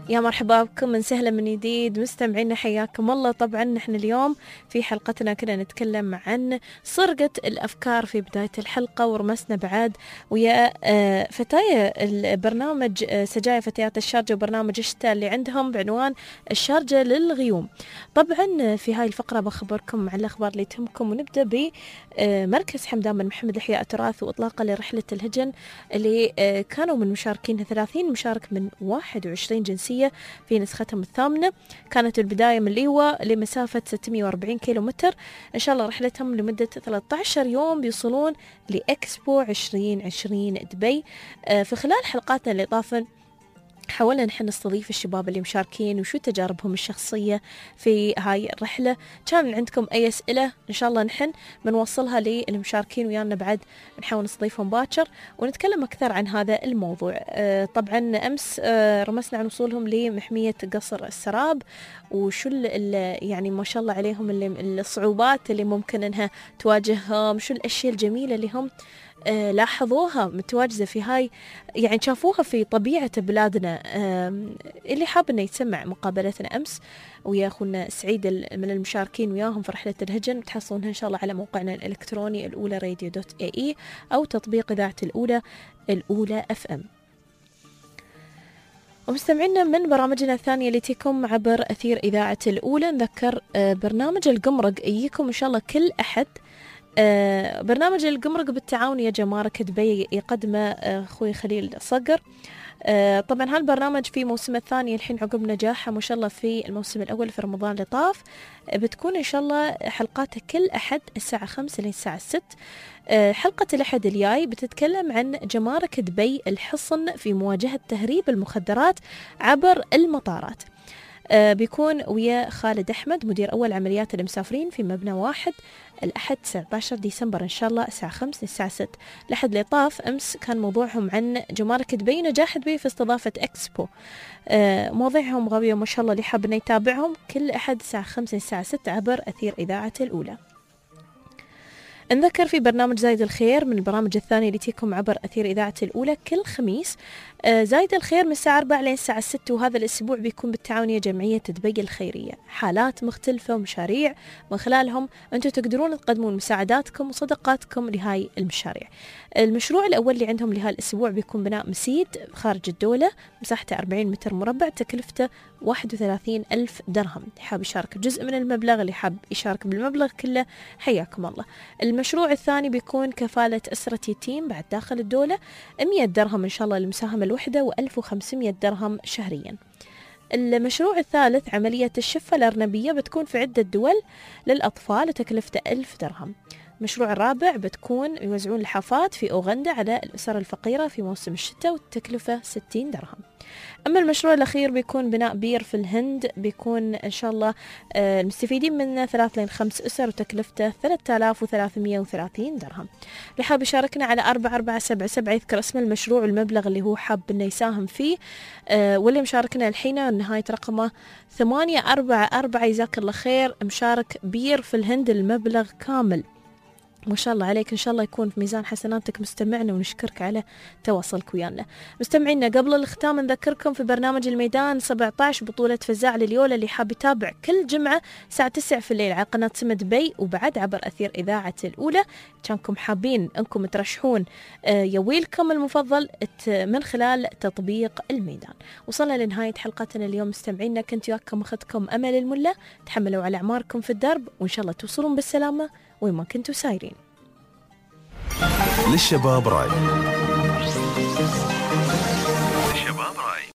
S2: يا مرحبا بكم من سهلة من جديد مستمعينا، حياكم الله. طبعا نحن اليوم في حلقتنا كنا نتكلم عن سرقة الأفكار في بداية الحلقة، ورمسنا بعد ويا فتايا البرنامج سجايا فتيات الشارجة وبرنامج الشتاء اللي عندهم بعنوان الشارجة للغيوم. طبعا في هاي الفقرة بخبركم عن الأخبار اللي تهمكم، ونبدأ بمركز حمدان بن محمد لإحياء التراث وإطلاقه لرحلة الهجن اللي كانوا من مشاركين 30 مشارك من 21 جنسية في نسختهم الثامنة. كانت البداية من ليوة لمسافة 640 كيلومتر. إن شاء الله رحلتهم لمدة 13 يوم بيوصلون لإكسبو 2020 دبي. في خلال حلقاتنا اللي طافن حاولنا نحن نستضيف الشباب اللي مشاركين وشو تجاربهم الشخصية في هاي الرحلة. كان عندكم أي أسئلة إن شاء الله نحن بنوصلها للمشاركين ويانا، بعد نحاول نستضيفهم باكر ونتكلم أكثر عن هذا الموضوع. طبعا أمس رمسنا عن وصولهم لمحمية قصر السراب وشو يعني ما شاء الله عليهم الصعوبات اللي ممكن أنها تواجههم، شو الأشياء الجميلة اللي هم لاحظوها متواجدة في هاي، يعني شافوها في طبيعة بلادنا. اللي حاب انه يسمع مقابلتنا أمس ويا أخونا سعيد من المشاركين وياهم في رحلة الهجن تحصلونها إن شاء الله على موقعنا الإلكتروني الأولى radio.ae أو تطبيق إذاعة الأولى FM. ومستمعينا من برامجنا الثانية اللي تيكم عبر أثير إذاعة الأولى، نذكر برنامج القمرق يجيكم إن شاء الله كل أحد. برنامج القمرق بالتعاون يا جمارك دبي يقدمه أخوي خليل صقر. طبعا هالبرنامج في موسم الثاني الحين عقب نجاحه ما شاء الله في الموسم الأول في رمضان اللي طاف. بتكون إن شاء الله حلقاته كل أحد الساعة 5 للساعة 6. حلقة الأحد الجاي بتتكلم عن جمارك دبي الحصن في مواجهة تهريب المخدرات عبر المطارات. بيكون ويا خالد أحمد مدير أول عمليات المسافرين في مبنى واحد الأحد 19 ديسمبر إن شاء الله الساعة 5 للساعة 6. لحد اللي طاف أمس كان موضوعهم عن جمارك دبي نجاح دبي في استضافة إكسبو. مواضيعهم غاوية ما شاء الله، اللي حاب إنه يتابعهم كل أحد الساعة 5 للساعة 6 عبر أثير إذاعة الأولى. نذكر في برنامج زايد الخير من البرامج الثانية اللي تيكم عبر أثير إذاعة الأولى كل خميس. زايد الخير من الساعة 4 لين الساعة 6، وهذا الأسبوع بيكون بالتعاونية جمعية دبي الخيرية. حالات مختلفة ومشاريع من خلالهم أنتم تقدرون تقدمون مساعداتكم وصدقاتكم لهاي المشاريع. المشروع الأول اللي عندهم لهذا الأسبوع بيكون بناء مسيد خارج الدولة مساحته 40 متر مربع تكلفته 31,000 درهم. حاب يشارك جزء من المبلغ، اللي حاب يشارك بالمبلغ كله حياكم الله. المشروع الثاني بيكون كفالة أسرة يتيم بعد داخل الدولة 100 درهم إن شاء الله للمساهمة الوحدة و1500 درهم شهريا. المشروع الثالث عملية الشفة الأرنبية بتكون في عدة دول للأطفال تكلفته 1000 درهم. المشروع الرابع بتكون يوزعون لحافات في أوغندا على الأسر الفقيرة في موسم الشتاء والتكلفة 60 درهم. أما المشروع الأخير بيكون بناء بير في الهند، بيكون إن شاء الله المستفيدين منه 3 ل 5 أسر وتكلفته 3330 درهم. اللي حاب يشاركنا على 4477 يذكر اسم المشروع والمبلغ اللي هو حاب إنه يساهم فيه. واللي مشاركنا الحين نهاية رقمه 844 جزاك الله خير، مشارك بير في الهند المبلغ كامل. ما شاء الله عليك، إن شاء الله يكون في ميزان حسناتك مستمعنا، ونشكرك على تواصلك ويانا. مستمعينا قبل الختام نذكركم في برنامج الميدان 17 بطولة فزاع لليولا اللي حاب يتابع كل جمعة الساعة 9 في الليل على قناة سمة دبي وبعد عبر أثير إذاعة الأولى. كانكم حابين أنكم ترشحون يويلكم المفضل من خلال تطبيق الميدان. وصلنا لنهاية حلقتنا اليوم مستمعينا، كنت وياكم أخذكم أمل الملا. تحملوا على أعماركم في الدرب وإن شاء الله توصلون بالسلامة وين ما كنتوا سايرين.
S1: للشباب راي.